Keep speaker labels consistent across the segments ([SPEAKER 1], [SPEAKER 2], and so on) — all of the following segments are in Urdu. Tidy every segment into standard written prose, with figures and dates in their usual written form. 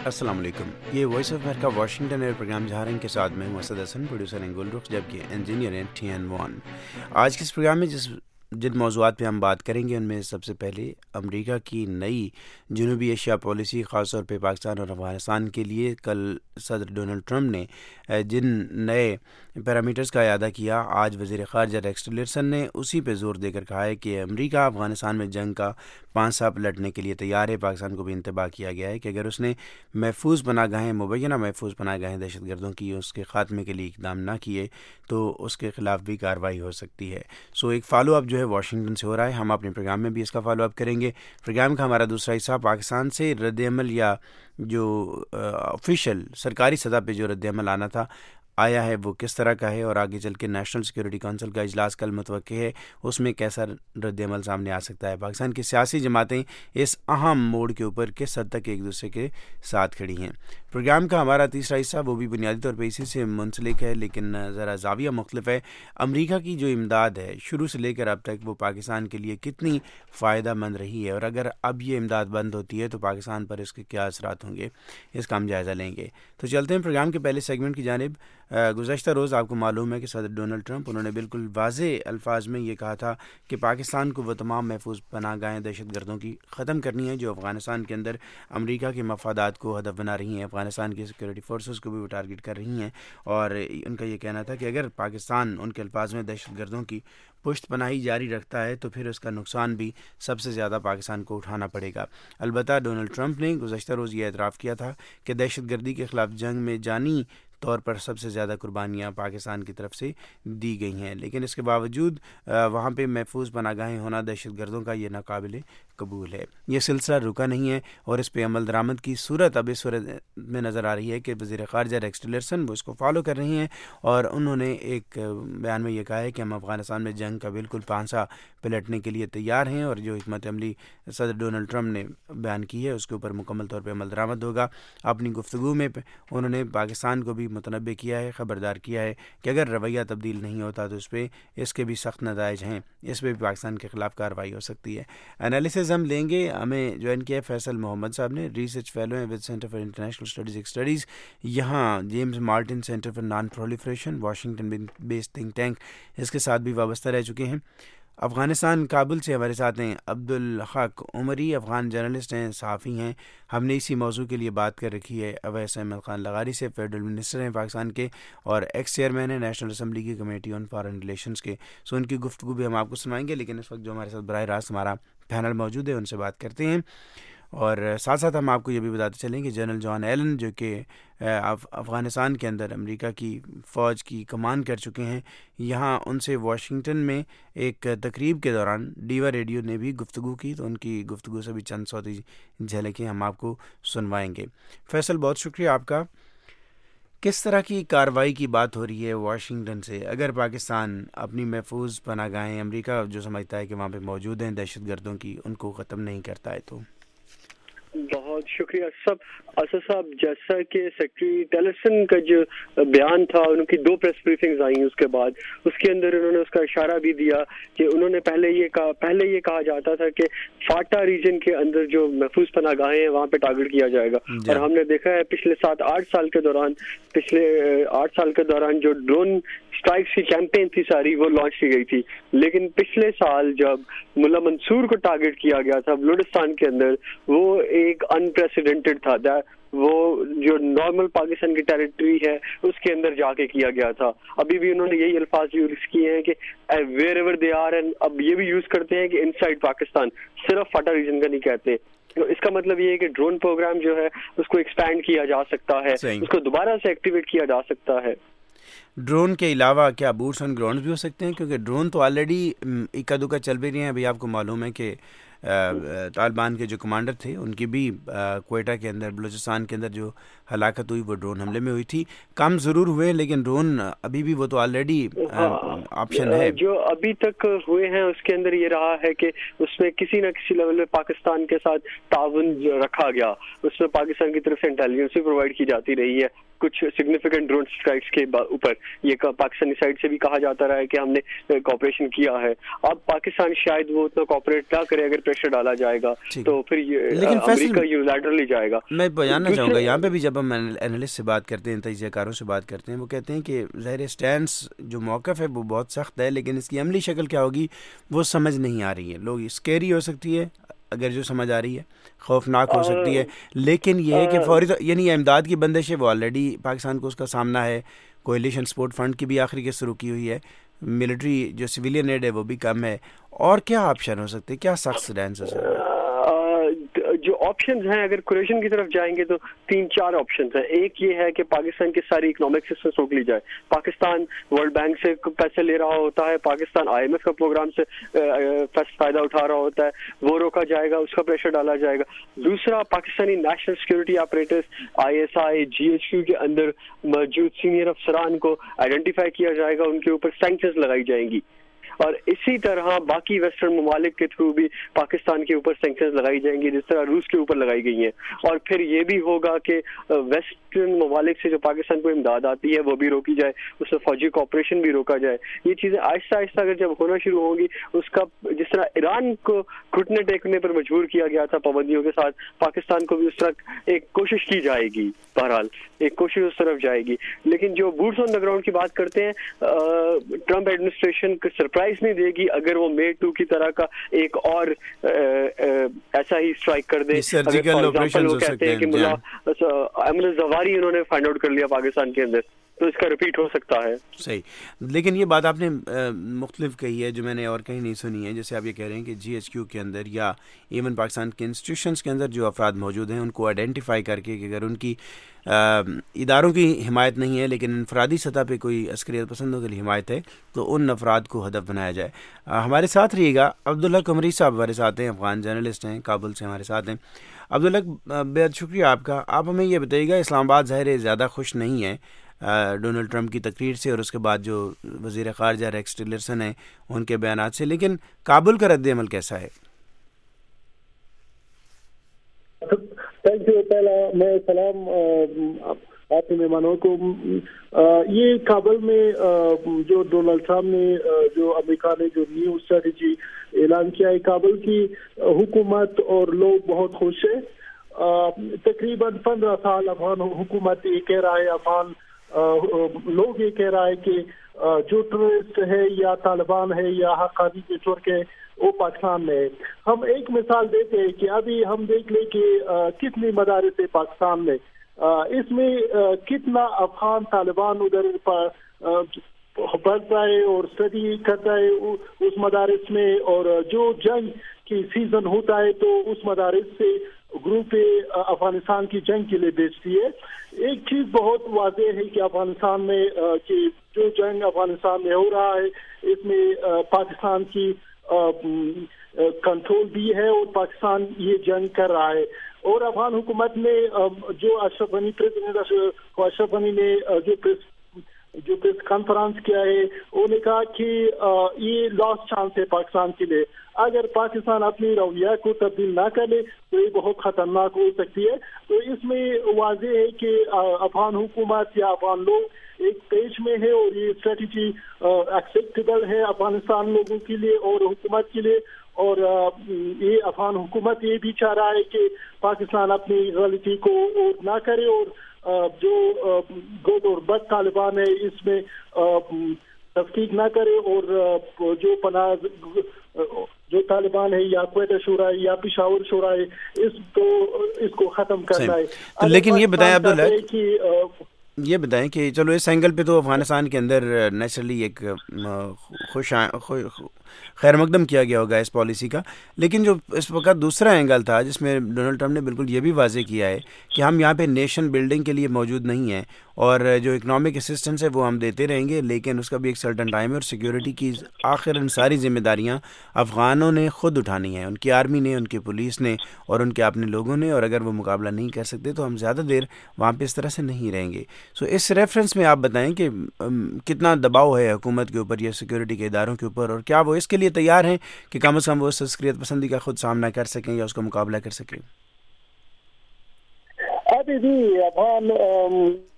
[SPEAKER 1] السلام علیکم. یہ voice of America Washington air program جہارنگ کے ساتھ میں اسد حسن، پروڈیوسر ہیں گل رخ، جبکہ انجینئر ہیں TN1. آج کے اس پروگرام میں جن موضوعات پہ ہم بات کریں گے ان میں سب سے پہلے امریکہ کی نئی جنوبی ایشیا پالیسی، خاص طور پہ پاکستان اور افغانستان کے لیے. کل صدر ڈونلڈ ٹرمپ نے جن نئے پیرامیٹرز کا اعادہ کیا، آج وزیر خارجہ ریکس ٹیلرسن نے اسی پہ زور دے کر کہا ہے کہ امریکہ افغانستان میں جنگ کا پانسا پلٹنے کے لیے تیار ہے. پاکستان کو بھی انتباہ کیا گیا ہے کہ اگر اس نے محفوظ پناہ گاہیں، مبینہ محفوظ پناہ گاہیں دہشت گردوں کی اس کے خاتمے کے لیے اقدام نہ کیے تو اس کے خلاف بھی کارروائی ہو سکتی ہے. ایک فالو اپ جو ہے واشنگٹن سے ہو رہا ہے. ہم اپنے پروگرام میں بھی اس کا فالو اپ کریں گے. پروگرام کا ہمارا دوسرا حصہ پاکستان سے رد عمل، یا جو آفیشیل سرکاری سطح پہ جو رد عمل آنا تھا آیا ہے وہ کس طرح کا ہے، اور آگے چل کے نیشنل سیکورٹی کونسل کا اجلاس کل متوقع ہے، اس میں کیسا رد عمل سامنے آ سکتا ہے. پاکستان کی سیاسی جماعتیں اس اہم موڑ کے اوپر کس حد تک ایک دوسرے کے ساتھ کھڑی ہیں. پروگرام کا ہمارا تیسرا حصہ وہ بھی بنیادی طور پہ اسی سے منسلک ہے، لیکن ذرا زاویہ مختلف ہے. امریکہ کی جو امداد ہے شروع سے لے کر اب تک، وہ پاکستان کے لیے کتنی فائدہ مند رہی ہے، اور اگر اب یہ امداد بند ہوتی ہے تو پاکستان پر اس کے کیا اثرات ہوں گے، اس کا ہم جائزہ لیں گے. تو چلتے ہیں پروگرام کے پہلے سیگمنٹ کی جانب. گزشتہ روز آپ کو معلوم ہے کہ صدر ڈونلڈ ٹرمپ انہوں نے بالکل واضح الفاظ میں یہ کہا تھا کہ پاکستان کو وہ تمام محفوظ پناہ گاہیں دہشت گردوں کی ختم کرنی ہے جو افغانستان کے اندر امریکہ کے مفادات کو ہدف بنا رہی ہیں، افغانستان کی سیکورٹی فورسز کو بھی وہ ٹارگٹ کر رہی ہیں. اور ان کا یہ کہنا تھا کہ اگر پاکستان ان کے الفاظ میں دہشت گردوں کی پشت پناہی جاری رکھتا ہے تو پھر اس کا نقصان بھی سب سے زیادہ پاکستان کو اٹھانا پڑے گا. البتہ ڈونلڈ ٹرمپ نے گزشتہ روز یہ اعتراف کیا تھا کہ دہشت گردی کے خلاف جنگ میں جانی طور پر سب سے زیادہ قربانیاں پاکستان کی طرف سے دی گئی ہیں، لیکن اس کے باوجود وہاں پہ محفوظ پناہ گاہیں ہونا دہشت گردوں کا یہ ناقابل قبول ہے. یہ سلسلہ رکا نہیں ہے اور اس پہ عمل درآمد کی صورت اب اس صورت میں نظر آ رہی ہے کہ وزیر خارجہ ریکس ٹیلرسن وہ اس کو فالو کر رہی ہیں، اور انہوں نے ایک بیان میں یہ کہا ہے کہ ہم افغانستان میں جنگ کا بالکل پانسا پلٹنے کے لیے تیار ہیں، اور جو حکمت عملی صدر ڈونلڈ ٹرمپ نے بیان کی ہے اس کے اوپر مکمل طور پہ عمل درآمد ہوگا. اپنی گفتگو میں انہوں نے پاکستان کو بھی متنبع کیا ہے، خبردار کیا ہے کہ اگر رویہ تبدیل نہیں ہوتا تو اس کے بھی سخت نتائج ہیں، اس پہ بھی پاکستان کے خلاف کارروائی ہو سکتی ہے. انالیسز ہم لیں گے. ہمیں جوائن کیا ہے فیصل محمد صاحب نے، ریسرچ فیلو ہیں with center for international studies, یہاں James Martin center for nonproliferation, Washington based think tank, اس کے ساتھ بھی وابستہ رہ چکے ہیں. افغانستان کابل سے ہمارے ساتھ ہیں عبدالحق عمری، افغان جرنلسٹ ہیں، صحافی ہیں. ہم نے اسی موضوع کے لیے بات کر رکھی ہے اویس احمد خان لغاری سے، فیڈرل منسٹر ہیں پاکستان کے اور ایکس چیئرمین ہیں نیشنل اسمبلی کی کمیٹی آن فارن ریلیشنز کے. ان کی گفتگو بھی ہم آپ کو سنائیں گے، لیکن اس وقت جو ہمارے ساتھ براہ راست ہمارا پینل موجود ہے ان سے بات کرتے ہیں. اور ساتھ ساتھ ہم آپ کو یہ بھی بتاتے چلیں کہ جنرل جان ایلن جو کہ افغانستان کے اندر امریکہ کی فوج کی کمان کر چکے ہیں، یہاں ان سے واشنگٹن میں ایک تقریب کے دوران ڈیوا ریڈیو نے بھی گفتگو کی، تو ان کی گفتگو سے بھی چند صوتی جھلکیں ہم آپ کو سنوائیں گے. فیصل بہت شکریہ آپ کا. کس طرح کی کارروائی کی بات ہو رہی ہے واشنگٹن سے اگر پاکستان اپنی محفوظ پناہ گاہیں امریکہ جو سمجھتا ہے کہ وہاں پہ موجود ہیں دہشت گردوں کی ان کو ختم نہیں کرتا ہے تو؟
[SPEAKER 2] بہت شکریہ اسد صاحب. جیسا کہ سیکرٹری ٹیلرسن کا جو بیان تھا، ان کی 2 پریس بریفنگز آئیں اس کے بعد، اس کے اندر انہوں نے اس کا اشارہ بھی دیا کہ انہوں نے پہلے یہ کہا جاتا تھا کہ فاٹا ریجن کے اندر جو محفوظ پناہ گاہیں ہیں وہاں پہ ٹارگٹ کیا جائے گا. اور ہم نے دیکھا ہے پچھلے 7-8 سال کے دوران جو ڈرون اسٹرائکس کی کیمپین تھی ساری وہ لانچ کی گئی تھی، لیکن پچھلے سال جب ملا منصور کو ٹارگٹ کیا گیا تھا بلوچستان کے اندر، وہ ایک انپریسیڈنٹڈ تھا. وہ جو نارمل پاکستان کی ٹیریٹری ہے اس کے اندر جا کے کیا گیا تھا. ابھی بھی انہوں نے یہی الفاظ یوز کیے ہیں کہ wherever they are, and اب یہ بھی یوز کرتے ہیں کہ ان سائڈ پاکستان، صرف فاٹا ریجن کا نہیں کہتے. اس کا مطلب یہ ہے کہ ڈرون پروگرام جو ہے اس کو ایکسپینڈ کیا جا سکتا ہے، اس کو دوبارہ سے ایکٹیویٹ کیا جا سکتا ہے.
[SPEAKER 1] ڈرون کے علاوہ کیا بوٹس آن گراؤنڈ بھی ہو سکتے ہیں؟ کیونکہ ڈرون تو آلریڈی اکا دکا چل بھی رہے ہیں. ابھی آپ کو معلوم ہے کہ طالبان کے جو کمانڈر تھے ان کی بھی کوئٹہ کے اندر بلوچستان کے اندر جو ہلاکت ہوئی وہ ڈرون حملے میں ہوئی تھی. کم ضرور ہوئے لیکن ڈرون ابھی بھی وہ تو آلریڈی آپشن ہے.
[SPEAKER 2] جو ابھی تک ہوئے ہیں اس کے اندر یہ رہا ہے کہ اس میں کسی نہ کسی لیول میں پاکستان کے ساتھ تعاون رکھا گیا، اس میں پاکستان کی طرف سے انٹیلیجنس بھی پرووائڈ کی جاتی رہی ہے کچھ سگنیفیکنٹ ڈرون اسٹرائکس کے اوپر. یہ پاکستانی سائڈ سے بھی کہا جاتا رہا ہے کہ ہم نے کوآپریشن کیا ہے. اب پاکستان شاید وہ اتنا کوآپریٹ نہ کرے اگر پریشر ڈالا جائے گا تو پھر امریکہ یونیلیٹرلی جائے گا.
[SPEAKER 1] میں جاننا چاہوں گا یہاں پہ بھی جب ہم اینالسٹ سے بات کرتے ہیں, تجزیہ کاروں سے بات کرتے ہیں, وہ کہتے ہیں کہ ظاہر سٹینس جو موقف ہے وہ بہت سخت ہے, لیکن اس کی عملی شکل کیا ہوگی وہ سمجھ نہیں آ رہی ہے. لوگ اسکیری ہو سکتی ہے اگر جو سمجھ آ رہی ہے, خوفناک ہو سکتی ہے, لیکن یہ ہے کہ فوری یعنی امداد کی بندش ہے وہ آلریڈی پاکستان کو اس کا سامنا ہے. کوئلیشن سپورٹ فنڈ کی بھی آخری قسط رکی ہوئی ہے, ملٹری جو سویلین ایڈ ہے وہ بھی کم ہے, اور کیا آپشن ہو سکتے ہیں, کیا سخت سٹینس ہے سر؟
[SPEAKER 2] جو آپشنز ہیں اگر کوریشن کی طرف جائیں گے تو 3-4 آپشنز ہیں. ایک یہ ہے کہ پاکستان کی ساری اکنامک سسٹم روک لی جائے. پاکستان ورلڈ بینک سے پیسے لے رہا ہوتا ہے, پاکستان IMF کا پروگرام سے فائدہ اٹھا رہا ہوتا ہے, وہ روکا جائے گا, اس کا پریشر ڈالا جائے گا. دوسرا, Pakistani national security operators ISI GHQ کے اندر موجود سینئر افسران کو آئیڈینٹیفائی کیا جائے گا, ان کے اوپر سینکشنز لگائی جائیں گی, اور اسی طرح باقی ویسٹرن ممالک کے تھرو بھی پاکستان کے اوپر سینکشنز لگائی جائیں گی جس طرح روس کے اوپر لگائی گئی ہیں. اور پھر یہ بھی ہوگا کہ ویسٹرن ممالک سے جو پاکستان کو امداد آتی ہے وہ بھی روکی جائے, اس میں فوجی کوآپریشن بھی روکا جائے. یہ چیزیں آہستہ آہستہ اگر جب ہونا شروع ہوں گی, اس کا جس طرح ایران کو گھٹنے ٹیکنے پر مجبور کیا گیا تھا پابندیوں کے ساتھ, پاکستان کو بھی اس طرح ایک کوشش کی جائے گی. بہرحال ایک کوشش اس طرف جائے گی. لیکن جو بوٹس آن دا گراؤنڈ کی بات کرتے ہیں, ٹرمپ ایڈمنسٹریشن کو سرپرائز نہیں دے گی اگر وہ May 2 کی طرح کا ایک اور ایسا ہی اسٹرائک کر دے.
[SPEAKER 1] سرجیکل آپریشن
[SPEAKER 2] وہ کہتے ہیں کہ ملا امن الزواری انہوں نے فائنڈ آؤٹ کر لیا پاکستان کے اندر, تو اس کا ریپیٹ ہو سکتا ہے.
[SPEAKER 1] صحیح, لیکن یہ بات آپ نے مختلف کہی ہے جو میں نے اور کہیں نہیں سنی ہے. جیسے آپ یہ کہہ رہے ہیں کہ GHQ کے اندر یا ایون پاکستان کے انسٹیٹیوشنز کے اندر جو افراد موجود ہیں ان کو آئیڈینٹیفائی کر کے کہ اگر ان کی اداروں کی حمایت نہیں ہے لیکن انفرادی سطح پہ کوئی عسکریت پسندوں کے لیے حمایت ہے تو ان افراد کو ہدف بنایا جائے. ہمارے ساتھ رہیے گا عبداللہ قمری صاحب ہمارے ساتھ ہیں, افغان جرنلسٹ ہیں, کابل سے ہمارے ساتھ ہیں. عبداللہ بہت شکریہ آپ کا. آپ ہمیں یہ بتائیے گا, اسلام آباد ظاہر زیادہ خوش نہیں ہے ڈونلڈ ٹرمپ کی تقریر سے اور اس کے بعد جو وزیر خارجہ ریکس ٹیلرسن ہیں ان کے بیانات سے, لیکن کابل کا رد عمل کیسا ہے؟
[SPEAKER 3] Thank you. پہلا میں سلام آپ کے مہمانوں کو. یہ کابل میں جو ڈونلڈ ٹرمپ نے جو امریکہ نے جو نیو اسٹریٹجی اعلان کیا ہے, کابل کی حکومت اور لوگ بہت خوش ہیں. تقریباً 15 سال افغان حکومت یہ کہہ رہا ہے, افغان لوگ یہ کہہ رہا ہے کہ جو ٹیررسٹ ہے یا طالبان ہے یا حقانی کے طور کے وہ پاکستان میں ہے. ہم ایک مثال دیتے ہیں کہ ابھی ہم دیکھ لیں کہ کتنی مدارس ہے پاکستان میں, اس میں کتنا افغان طالبان ادھر پڑھتا ہے اور اسٹڈی کرتا ہے اس مدارس میں, اور جو جنگ کی سیزن ہوتا ہے تو اس مدارس سے گروپ افغانستان کی جنگ کے لیے بیچتی ہے. ایک چیز بہت واضح ہے کہ افغانستان میں کہ جو جنگ افغانستان میں ہو رہا ہے اس میں پاکستان کی کنٹرول بھی ہے اور پاکستان یہ جنگ کر رہا ہے. اور افغان حکومت نے جو اشرف غنی اشرف غنی نے جو پریس کانفرنس کیا ہے انہوں نے کہا کہ یہ لاسٹ چانس ہے پاکستان کے لیے. اگر پاکستان اپنی رویہ کو تبدیل نہ کرے تو یہ بہت خطرناک ہو سکتی ہے. تو اس میں واضح ہے کہ افغان حکومت یا افغان لوگ ایک پیج میں ہے اور یہ اسٹریٹجی ایکسیپٹیبل ہے افغانستان لوگوں کے لیے اور حکومت کے لیے. اور یہ افغان حکومت یہ بھی چاہ رہا ہے کہ پاکستان اپنی غلطی کو نہ کرے اور جو گڈ اور بد طالبان ہے اس میں تفقیق نہ کرے, اور جو پناہ جو طالبان ہے یا کوئٹہ شورا ہے یا پشاور شورا ہے اس کو ختم کرنا ہے.
[SPEAKER 1] لیکن یہ بتائیں عبداللہ, یہ بتائیں کہ چلو اس اینگل پہ تو افغانستان کے اندر نیچرلی ایک خیر مقدم کیا گیا ہوگا اس پالیسی کا, لیکن جو اس وقت دوسرا اینگل تھا جس میں ڈونلڈ ٹرمپ نے بالکل یہ بھی واضح کیا ہے کہ ہم یہاں پہ نیشن بلڈنگ کے لیے موجود نہیں ہیں اور جو اکنامک اسسٹنس ہے وہ ہم دیتے رہیں گے, لیکن اس کا بھی ایک سرٹن ٹائم ہے اور سیکیورٹی کی آخر ان ساری ذمہ داریاں افغانوں نے خود اٹھانی ہیں, ان کی آرمی نے, ان کی پولیس نے اور ان کے اپنے لوگوں نے, اور اگر وہ مقابلہ نہیں کر سکتے تو ہم زیادہ دیر وہاں پہ اس طرح سے نہیں رہیں گے. سو اس ریفرنس میں آپ بتائیں کہ کتنا دباؤ ہے حکومت کے اوپر یا سیکیورٹی کے اداروں کے اوپر, اور کیا وہ اس کے لیے تیار ہیں کہ کم از کم وہ اس عسکریت پسندی کا خود سامنا کر سکیں یا اس کا مقابلہ کر سکیں؟
[SPEAKER 3] ابھی بھی افغان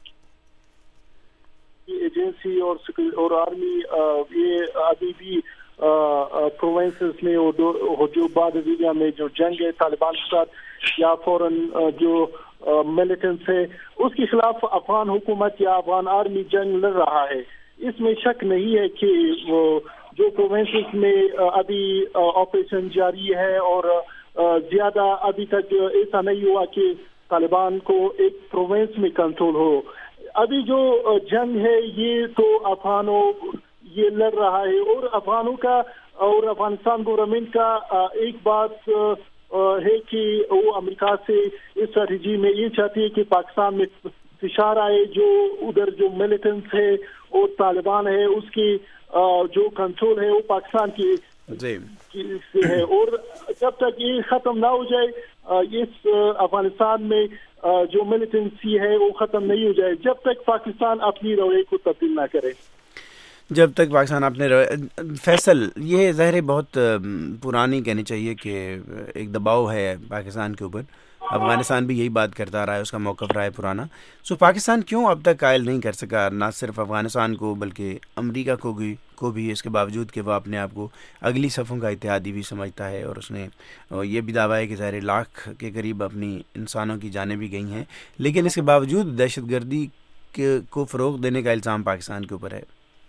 [SPEAKER 3] ایجنسی اور آرمی یہ ابھی بھی پروونسز میں اور جو بعد ازیہ میں جو جنگ ہے طالبان کے ساتھ یا فوراً جو ملیٹنٹس ہے اس کے خلاف افغان حکومت یا افغان آرمی جنگ لڑ رہا ہے. اس میں شک نہیں ہے کہ وہ جو پروونسز میں ابھی آپریشن جاری ہے اور زیادہ ابھی تک ایسا نہیں ہوا کہ طالبان کو ایک پروونس میں کنٹرول ہو. ابھی جو جنگ ہے یہ تو افغانوں یہ لڑ رہا ہے اور افغانوں کا اور افغانستان گورنمنٹ کا ایک بات ہے کہ وہ امریکہ سے اس اسٹریٹجی میں یہ چاہتی ہے کہ پاکستان میں فشار آئے, جو ادھر جو ملیٹنٹس ہے اور طالبان ہے اس کی جو کنٹرول ہے وہ پاکستان کی سے ہے. اور جب تک یہ ختم نہ ہو جائے اس افغانستان میں جو ملیٹنسی ہے وہ ختم نہیں ہو جائے جب تک پاکستان اپنی رویے کو تبدیل نہ کرے.
[SPEAKER 1] جب تک پاکستان اپنے فیصل یہ ظاہر بہت پرانی کہنی چاہیے کہ ایک دباؤ ہے پاکستان کے اوپر. افغانستان بھی یہی بات کرتا رہا ہے, اس کا موقف رہا ہے پرانا. سو پاکستان کیوں اب تک قائل نہیں کر سکا نہ صرف افغانستان کو بلکہ امریکہ کو بھی اس کے باوجود کہ وہ اپنے آپ کو اگلی صفوں کا اتحادی بھی سمجھتا ہے, اور اس نے یہ بھی دعویٰ ہے کہ ظاہر لاکھ کے قریب اپنی انسانوں کی جانیں بھی گئی ہیں, لیکن اس کے باوجود دہشت گردی کو فروغ دینے کا الزام پاکستان کے اوپر ہے.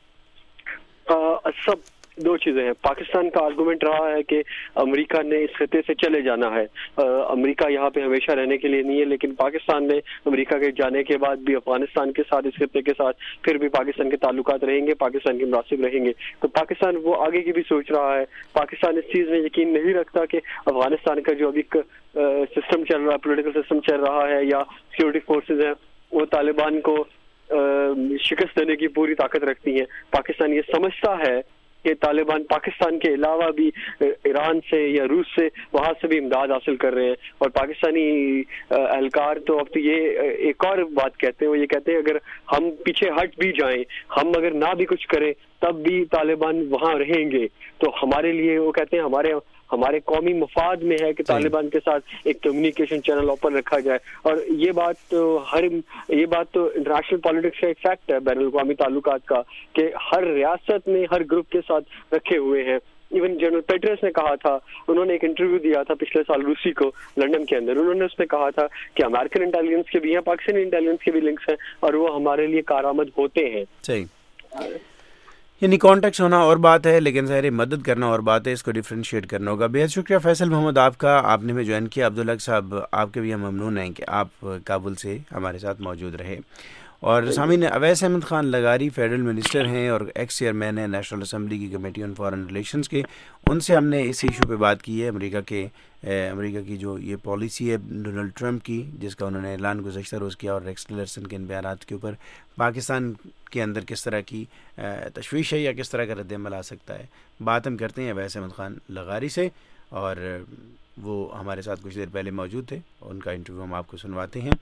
[SPEAKER 2] سب دو چیزیں ہیں. پاکستان کا آرگومنٹ رہا ہے کہ امریکہ نے اس خطے سے چلے جانا ہے, امریکہ یہاں پہ ہمیشہ رہنے کے لیے نہیں ہے, لیکن پاکستان نے امریکہ کے جانے کے بعد بھی افغانستان کے ساتھ اس خطے کے ساتھ پھر بھی پاکستان کے تعلقات رہیں گے, پاکستان کے مناسب رہیں گے. تو پاکستان وہ آگے کی بھی سوچ رہا ہے. پاکستان اس چیز میں یقین نہیں رکھتا کہ افغانستان کا جو ابھی سسٹم چل رہا ہے, پولیٹیکل سسٹم چل رہا ہے یا سیکورٹی فورسز ہیں, وہ طالبان کو شکست دینے کی پوری طاقت رکھتی ہیں. پاکستان یہ سمجھتا ہے کہ طالبان پاکستان کے علاوہ بھی ایران سے یا روس سے وہاں سے بھی امداد حاصل کر رہے ہیں, اور پاکستانی اہلکار تو اب تو یہ ایک اور بات کہتے ہیں, وہ یہ کہتے ہیں اگر ہم پیچھے ہٹ بھی جائیں, ہم اگر نہ بھی کچھ کریں تب بھی طالبان وہاں رہیں گے. تو ہمارے لیے وہ کہتے ہیں ہمارے قومی مفاد میں ہے کہ طالبان کے ساتھ ایک کمیونیکیشن چینل اوپن رکھا جائے. اور یہ بات تو انٹرنیشنل پالیٹکس کا ایک فیکٹ ہے, بین الاقوامی تعلقات کا, کہ ہر ریاست نے ہر گروپ کے ساتھ رکھے ہوئے ہیں. ایون جنرل پیٹرس نے کہا تھا, انہوں نے ایک انٹرویو دیا تھا پچھلے سال روسی کو لنڈن کے اندر, انہوں نے اس میں کہا تھا کہ امریکن انٹیلیجنس کے بھی ہیں, پاکستانی انٹیلیجنس کے بھی لنکس ہیں, اور وہ ہمارے لیے کارآمد ہوتے ہیں.
[SPEAKER 1] صحیح, یعنی کانٹیکٹ ہونا اور بات ہے, لیکن ظاہر مدد کرنا اور بات ہے, اس کو ڈفرینشیٹ کرنا ہوگا. بہت شکریہ فیصل محمد آپ کا, آپ نے ہمیں جوائن کیا. عبدالحق صاحب آپ کے بھی ہم ممنون ہیں کہ آپ کابل سے ہمارے ساتھ موجود رہے. اور سامعین, اویس احمد خان لغاری فیڈرل منسٹر ہیں اور ایکس چیئرمین ہیں نیشنل اسمبلی کی کمیٹی آن فارن ریلیشنز کے. ان سے ہم نے اس ایشو پہ بات کی ہے, امریکہ کی جو یہ پالیسی ہے ڈونلڈ ٹرمپ کی, جس کا انہوں نے اعلان گزشتہ روز کیا, اور ریکس ٹیلرسن کے ان بیانات کے اوپر پاکستان کے اندر کس طرح کی تشویش ہے یا کس طرح کا رد عمل آ سکتا ہے. بات ہم کرتے ہیں اویس احمد خان لغاری سے, اور وہ ہمارے ساتھ کچھ دیر پہلے موجود تھے, ان کا انٹرویو ہم آپ کو سنواتے ہیں.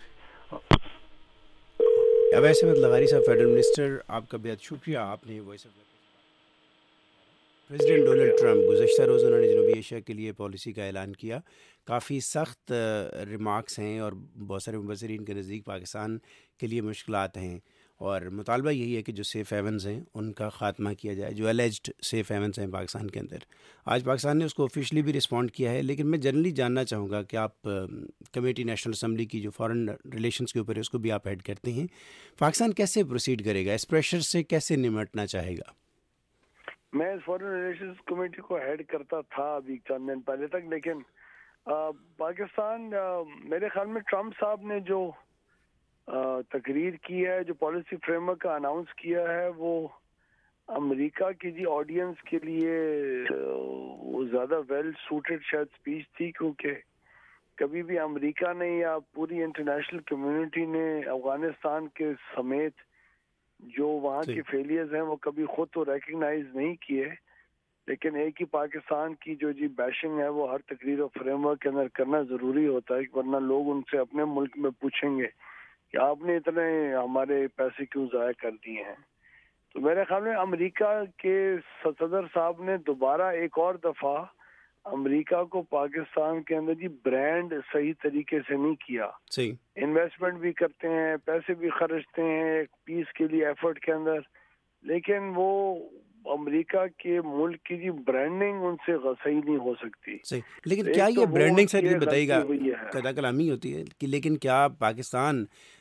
[SPEAKER 1] اویس احمد لغاری صاحب, فیڈرل منسٹر, آپ کا بہت شکریہ. آپ نے voice of president Donald Trump گزشتہ روز انہوں نے جنوبی ایشیا کے لیے پالیسی کا اعلان کیا. کافی سخت ریمارکس ہیں, اور بہت سارے مبصرین کے نزدیک پاکستان کے لیے مشکلات ہیں, اور مطالبہ یہی ہے کہ جو سیف ہیونز ہیں ان کا خاتمہ کیا جائے, جو الیجڈ سیف ہیونز ہیں پاکستان کے اندر. آج پاکستان نے اس کو آفیشلی بھی رسپونڈ کیا ہے, لیکن میں جنرلی جاننا چاہوں گا کہ آپ کمیٹی نیشنل اسمبلی کی جو فارن ریلیشنز کے اوپر ہے اس کو بھی آپ ہیڈ کرتے ہیں, پاکستان کیسے پروسیڈ کرے گا, اس پریشر سے کیسے نمٹنا چاہے گا؟
[SPEAKER 4] میں اس فارن ریلیشنز کمیٹی کو ہیڈ کرتا تھا ابھی چند دن پہلے تک, لیکن پاکستان میرے خیال میں ٹرمپ صاحب نے جو تقریر کی ہے, جو پالیسی فریم ورک کا اناؤنس کیا ہے, وہ امریکہ کی جی آڈینس کے لیے وہ زیادہ ویل سوٹڈ شاید اسپیچ تھی, کیونکہ کبھی بھی امریکہ نے یا پوری انٹرنیشنل کمیونٹی نے افغانستان کے سمیت جو وہاں کی فیلیئرز ہیں وہ کبھی خود تو ریکگنائز نہیں کیے, لیکن ایک ہی پاکستان کی جو جی بیشنگ ہے وہ ہر تقریر و فریم ورک کے اندر کرنا ضروری ہوتا ہے, ورنہ لوگ ان سے اپنے ملک میں پوچھیں گے کہ آپ نے اتنے ہمارے پیسے کیوں ضائع کر دیے ہیں. تو میرے خیال میں امریکہ کے صدر صاحب نے دوبارہ ایک اور دفعہ امریکہ کو پاکستان کے اندر جی برانڈ صحیح طریقے سے نہیں کیا. انویسٹمنٹ بھی کرتے ہیں, پیسے بھی خرچتے ہیں ایک پیس کے لیے ایفرٹ کے اندر, لیکن وہ امریکہ کے ملک کی جی برانڈنگ ان سے صحیح نہیں ہو سکتی.
[SPEAKER 1] صحیح, لیکن کیا یہ برانڈنگ سے یہ بتائیے گا
[SPEAKER 4] ہے
[SPEAKER 1] قطع کلامی ہوتی ہے کہ لیکن کیا پاکستان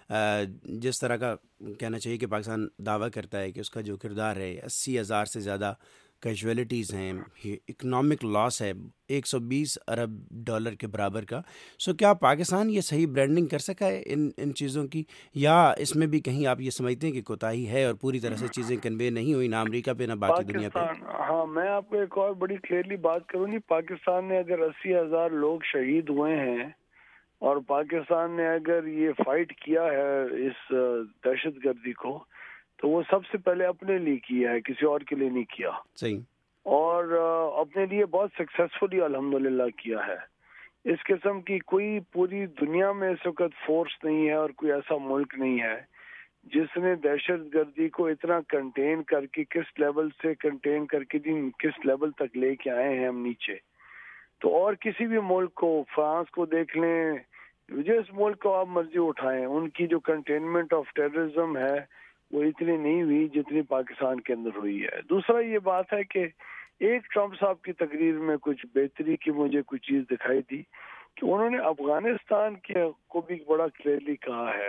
[SPEAKER 1] جس طرح کا کہنا چاہیے کہ پاکستان دعویٰ کرتا ہے کہ اس کا جو کردار ہے 80,000 سے زیادہ کیجویلٹیز ہیں, اکنامک لاس ہے $120 ارب کے برابر کا, سو کیا پاکستان یہ صحیح برانڈنگ کر سکا ہے ان چیزوں کی, یا اس میں بھی کہیں آپ یہ سمجھتے ہیں کہ کوتاہی ہے اور پوری طرح سے چیزیں کنوے نہیں ہوئی نہ امریکہ پہ نہ باقی دنیا پہ؟
[SPEAKER 4] ہاں, میں آپ کو ایک اور بڑی کلیئرلی بات کروں گی. پاکستان نے اگر 80,000 لوگ شہید ہوئے ہیں اور پاکستان نے اگر یہ فائٹ کیا ہے اس دہشت گردی کو, تو وہ سب سے پہلے اپنے لیے کیا ہے, کسی اور کے لیے نہیں کیا.
[SPEAKER 1] صحیح.
[SPEAKER 4] اور اپنے لیے بہت سکسیسفلی الحمدللہ کیا ہے. اس قسم کی کوئی پوری دنیا میں اس وقت فورس نہیں ہے اور کوئی ایسا ملک نہیں ہے جس نے دہشت گردی کو اتنا کنٹین کر کے, کس لیول سے کنٹین کر کے کس لیول تک لے کے آئے ہیں ہم نیچے. تو اور کسی بھی ملک کو, فرانس کو دیکھ لیں, جس ملک کو آپ مرضی اٹھائیں, ان کی جو کنٹینمنٹ آف ٹیررزم ہے وہ اتنی نہیں ہوئی جتنی پاکستان کے اندر ہوئی ہے. دوسرا یہ بات ہے کہ ایک ٹرمپ صاحب کی تقریر میں کچھ بہتری کی مجھے کچھ چیز دکھائی دی کہ انہوں نے افغانستان کو بھی بڑا کلیئرلی کہا ہے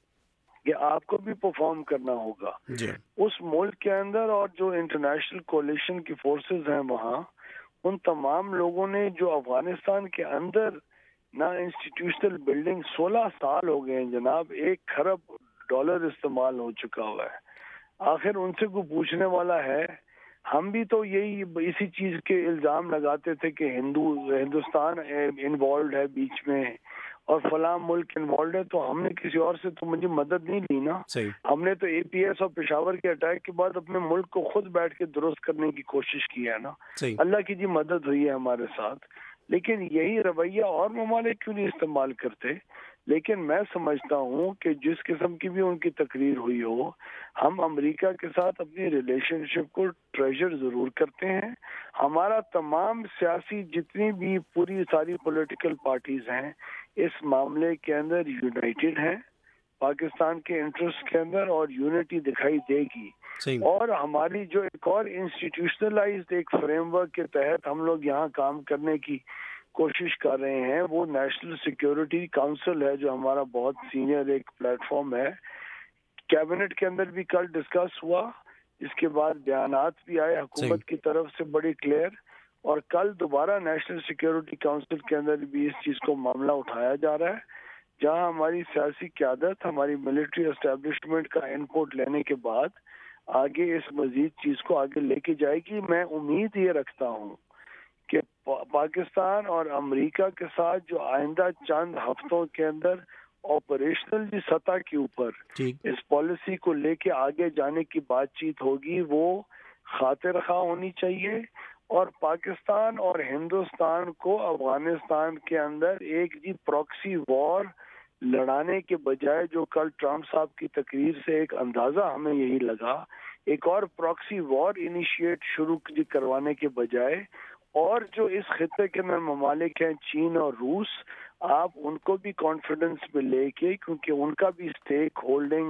[SPEAKER 4] کہ آپ کو بھی پرفارم کرنا ہوگا اس ملک کے اندر, اور جو انٹرنیشنل کولیشن کی فورسز ہیں وہاں, ان تمام لوگوں نے جو افغانستان کے اندر نہ انسٹیٹیوشنل بلڈنگ 16 سال ہو گئے ہیں جناب, $1 کروڑ استعمال ہو چکا ہوا ہے. آخر ان سے کوئی پوچھنے والا ہے؟ ہم بھی تو یہی اسی چیز کے الزام لگاتے تھے کہ ہندوستان انوالوڈ ہے بیچ میں اور فلاں ملک انوالوڈ ہے, تو ہم نے کسی اور سے تو مجھے مدد نہیں لی نا. ہم نے تو اے پی ایس اور پشاور کے اٹیک کے بعد اپنے ملک کو خود بیٹھ کے درست کرنے کی کوشش کی ہے نا. اللہ کی جی مدد ہوئی ہے ہمارے ساتھ. لیکن یہی رویہ اور ممالک کیوں نہیں استعمال کرتے؟ لیکن میں سمجھتا ہوں کہ جس قسم کی بھی ان کی تقریر ہوئی ہو, ہم امریکہ کے ساتھ اپنی ریلیشن شپ کو ٹریجر ضرور کرتے ہیں. ہمارا تمام سیاسی جتنی بھی پوری ساری پولیٹیکل پارٹیز ہیں اس معاملے کے اندر یونائٹڈ ہیں پاکستان کے انٹرسٹ کے اندر, اور یونٹی دکھائی دے گی. اور ہماری جو ایک اور انسٹیٹیوشنلائزڈ ایک فریم ورک کے تحت ہم لوگ یہاں کام کرنے کی کوشش کر رہے ہیں, وہ نیشنل سیکیورٹی کاؤنسل ہے جو ہمارا بہت سینئر ایک پلیٹ فارم ہے. کیبنٹ کے اندر بھی کل ڈسکس ہوا, اس کے بعد بیانات بھی آئے حکومت کی طرف سے بڑی کلیئر, اور کل دوبارہ نیشنل سیکیورٹی کاؤنسل کے اندر بھی اس چیز کو معاملہ اٹھایا جا رہا ہے, جہاں ہماری سیاسی قیادت ہماری ملٹری اسٹیبلشمنٹ کا انپوٹ لینے کے بعد آگے اس مزید چیز کو آگے لے کے جائے گی. میں امید یہ رکھتا ہوں کہ پاکستان اور امریکہ کے ساتھ جو آئندہ چند ہفتوں کے اندر آپریشنل جی سطح کے اوپر اس پالیسی کو لے کے آگے جانے کی بات چیت ہوگی, وہ خاطر خواہ ہونی چاہیے. اور پاکستان اور ہندوستان کو افغانستان کے اندر ایک جی پراکسی وار لڑانے کے بجائے, جو کل ٹرمپ صاحب کی تقریر سے ایک اندازہ ہمیں یہی لگا, ایک اور پراکسی وار انیشیٹ شروع کروانے کے بجائے, اور جو اس خطے کے اندر ممالک ہیں چین اور روس, آپ ان کو بھی کانفیڈنس میں لے کے, کیونکہ ان کا بھی اسٹیک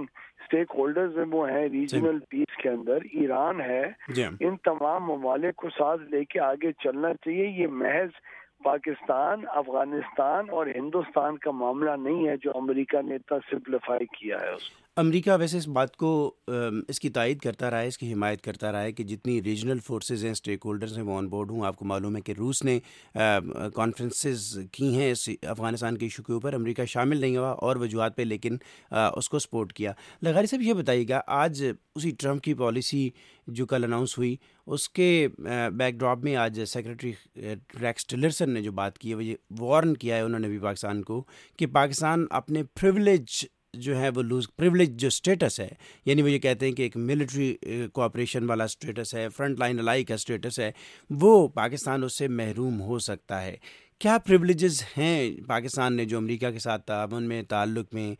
[SPEAKER 4] ہولڈرز وہ ہیں ریجنل پیس کے اندر, ایران ہے, ان تمام ممالک کو ساتھ لے کے آگے چلنا چاہیے. یہ محض پاکستان, افغانستان اور ہندوستان کا معاملہ نہیں ہے جو امریکہ نے اتنا سمپلیفائی کیا ہے.
[SPEAKER 1] امریکہ ویسے اس بات کو اس کی تائید کرتا رہا ہے, اس کی حمایت کرتا رہا ہے کہ جتنی ریجنل فورسز ہیں, اسٹیک ہولڈرز ہیں, وہ آن بورڈ ہوں. آپ کو معلوم ہے کہ روس نے کانفرنسز کی ہیں اس افغانستان کے ایشو کے اوپر, امریکہ شامل نہیں ہوا اور وجوہات پہ, لیکن اس کو سپورٹ کیا. لغاری صاحب یہ بتائیے گا, آج اسی ٹرمپ کی پالیسی جو کل اناؤنس ہوئی, اس کے بیک ڈراپ میں آج سیکرٹری ریکس ٹلرسن نے جو بات کی ہے, وہ یہ وارن کیا ہے انہوں نے بھی پاکستان کو کہ پاکستان اپنے پریولیج جو ہے وہ پریولیج جو اسٹیٹس ہے, یعنی وہ یہ کہتے ہیں کہ ایک ملٹری کوآپریشن والا اسٹیٹس ہے, فرنٹ لائن الائی کا اسٹیٹس ہے, وہ پاکستان اس سے محروم ہو سکتا ہے. کیا پریولیجز ہیں پاکستان نے جو امریکہ کے ساتھ تعاون میں, تعلق میں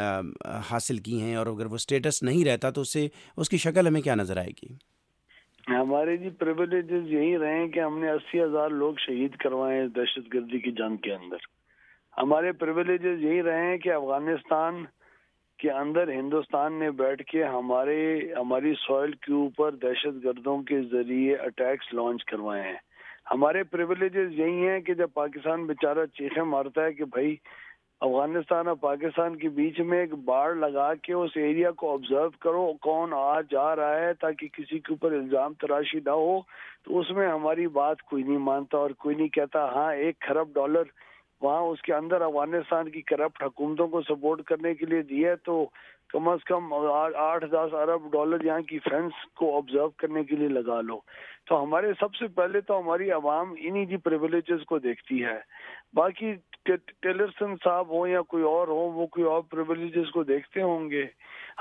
[SPEAKER 1] حاصل کی ہیں, اور اگر وہ اسٹیٹس نہیں رہتا تو اس کی شکل ہمیں کیا نظر آئے گی؟
[SPEAKER 4] ہمارے جی پریولیجز یہی رہے ہیں کہ ہم نے 80,000 لوگ شہید کروائے ہیں دہشت گردی کی جنگ کے اندر. ہمارے پریولیجز یہی رہے ہیں کہ افغانستان کے اندر ہندوستان نے بیٹھ کے ہماری سوئل کے اوپر دہشت گردوں کے ذریعے اٹیکس لانچ کروائے ہیں. ہمارے پریویلیجز یہی ہیں کہ جب پاکستان بیچارہ چیخیں مارتا ہے کہ بھائی افغانستان اور پاکستان کے بیچ میں ایک باڑ لگا کے اس ایریا کو آبزرو کرو کون آ جا رہا ہے تاکہ کسی کے اوپر الزام تراشی نہ ہو، تو اس میں ہماری بات کوئی نہیں مانتا اور کوئی نہیں کہتا ہاں $1 کھرب وہاں اس کے اندر افغانستان کی کرپٹ حکومتوں کو سپورٹ کرنے کے لیے دیا تو کم از کم $8-10 ارب یہاں کی فینس کو آبزرو کرنے کے لیے لگا لو. تو ہمارے سب سے پہلے تو ہماری عوام انہی کی پریویلیجز کو دیکھتی ہے. باقی ٹیلرسن صاحب ہوں یا کوئی اور ہو وہ کوئی اور پریویلیجز کو دیکھتے ہوں گے.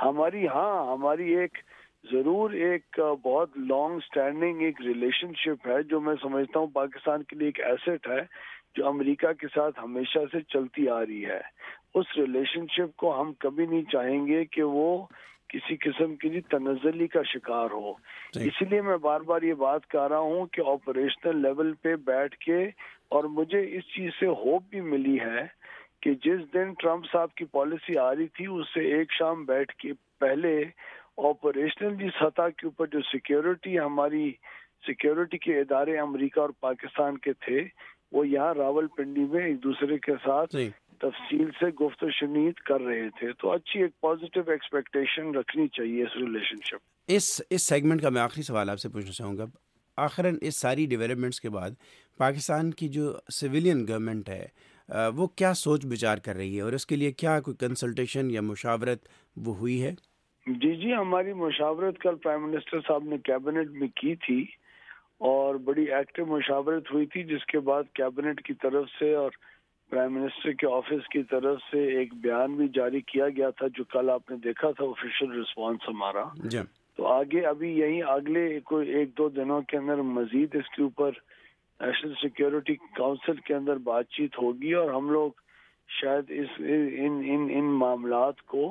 [SPEAKER 4] ہماری ایک ضرور ایک بہت لانگ سٹینڈنگ ایک ریلیشن شپ ہے جو میں سمجھتا ہوں پاکستان کے لیے ایک ایسٹ ہے جو امریکہ کے ساتھ ہمیشہ سے چلتی آ رہی ہے. اس ریلیشن شپ کو ہم کبھی نہیں چاہیں گے کہ وہ کسی قسم کی تنزلی کا شکار ہو. اسی لیے میں بار بار یہ بات کر رہا ہوں کہ آپریشنل لیول پہ بیٹھ کے، اور مجھے اس چیز سے ہوپ بھی ملی ہے کہ جس دن ٹرمپ صاحب کی پالیسی آ رہی تھی اس سے ایک شام بیٹھ کے پہلے آپریشنل کی سطح کے اوپر جو ہماری سیکیورٹی کے ادارے امریکہ اور پاکستان کے تھے وہ یہاں راول پنڈی میں ایک دوسرے کے ساتھ تفصیل سے گفت و شنید کر رہے تھے. تو اچھی ایک پازیٹیو ایکسپیکٹیشن رکھنی چاہیے اس ریلیشن شپ.
[SPEAKER 1] اس سیگمنٹ کا میں آخری سوال آپ سے پوچھنا چاہوں گا. آخراً اس ساری ڈیولپمنٹس کے بعد پاکستان کی جو سویلین گورنمنٹ ہے وہ کیا سوچ بچار کر رہی ہے اور اس کے لیے کیا کوئی کنسلٹیشن یا مشاورت وہ ہوئی ہے؟
[SPEAKER 4] جی ہماری مشاورت کل پرائم منسٹر صاحب نے کیبنٹ میں کی تھی اور بڑی ایکٹیو مشاورت ہوئی تھی، جس کے بعد کیبنٹ کی طرف سے اور پرائم منسٹر کے آفس کی طرف سے ایک بیان بھی جاری کیا گیا تھا جو کل آپ نے دیکھا تھا آفیشیل رسپانس ہمارا. تو آگے ابھی یہی اگلے کوئی 1-2 دنوں کے اندر مزید اس کے اوپر نیشنل سیکیورٹی کونسل کے اندر بات چیت ہوگی اور ہم لوگ شاید ان معاملات کو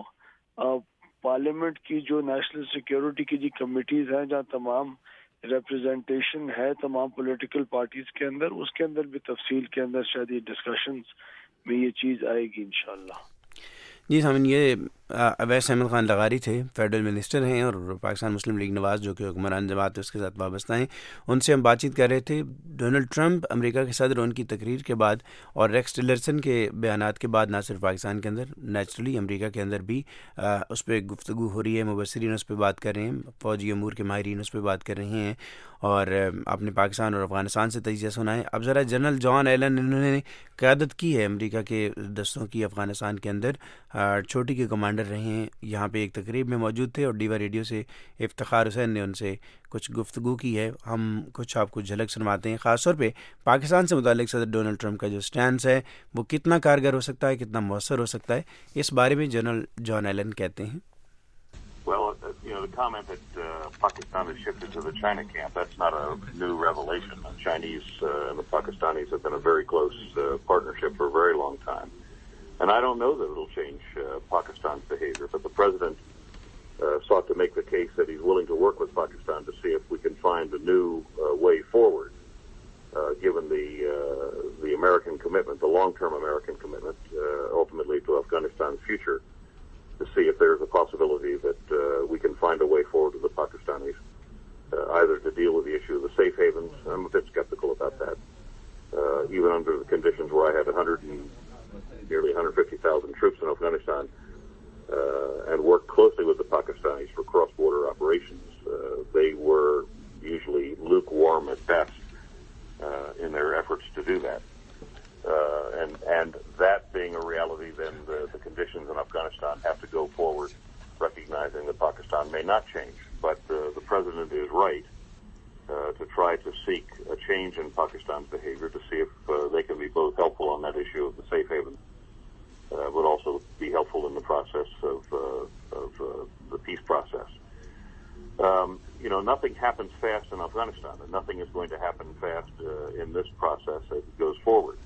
[SPEAKER 4] پارلیمنٹ کی جو نیشنل سیکیورٹی کی جو کمیٹیز ہیں جہاں تمام ریپرزنٹیشن ہے تمام پولیٹیکل پارٹیز کے اندر، اس کے اندر بھی تفصیل کے اندر شاید یہ ڈسکشنز میں یہ چیز آئے گی انشاءاللہ.
[SPEAKER 1] جی سامعین، یہ اویس احمد خان لغاری تھے، فیڈرل منسٹر ہیں اور پاکستان مسلم لیگ نواز جو کہ حکمران جماعت ہے اس کے ساتھ وابستہ ہیں. ان سے ہم بات چیت کر رہے تھے ڈونلڈ ٹرمپ امریکہ کے صدر ان کی تقریر کے بعد اور ریکس ٹیلرسن کے بیانات کے بعد نہ صرف پاکستان کے اندر نیچرلی امریکہ کے اندر بھی اس پہ گفتگو ہو رہی ہے. مبصرین اس پہ بات کر رہے ہیں، فوجی امور کے ماہرین اس پہ بات کر رہے ہیں اور آپ نے پاکستان اور افغانستان سے تجزیہ سنا ہے. اب ذرا جنرل جان ایلن انہوں نے قیادت کی ہے امریکہ کے دستوں کی افغانستان کے اندر، چھوٹی کے کمانڈر رہے ہیں، یہاں پہ ایک تقریب میں موجود تھے اور ڈیوا ریڈیو سے افتخار حسین نے ان سے کچھ گفتگو کی ہے. ہم کچھ آپ کو جھلک سنواتے ہیں، خاص طور پہ پاکستان سے متعلق صدر ڈونلڈ ٹرمپ کا جو سٹینس ہے وہ کتنا کارگر ہو سکتا ہے، کتنا مؤثر ہو سکتا ہے، اس بارے میں جنرل جان ایلن کہتے ہیں.
[SPEAKER 5] Well, the comment that Pakistan has shifted to the China camp, that's not a new revelation. The Chinese and the Pakistanis have been a very close partnership for a very long time. And I don't know that it'll change Pakistan's behavior, but the president sought to make the case that he's willing to work with Pakistan to see if we can find a new way forward, given the American commitment, the long-term American commitment, ultimately to Afghanistan's future, to see if there's a possibility that we can find a way forward with the Pakistanis, either to deal with the issue of the safe havens. I'm a bit skeptical about that, even under the conditions where I had nearly 150,000 troops in Afghanistan and worked closely with the Pakistanis for cross-border operations. They were usually lukewarm at best in their efforts to do that. And that being a reality, then the conditions in Afghanistan have to go forward, recognizing that Pakistan may not change. But the president is right to try to seek a change in Pakistan's behavior to see if they can be both helpful on that issue of the safe haven, but also be helpful in the process of the peace process. Nothing happens fast in Afghanistan, and nothing is going to happen fast in this process as it goes forward.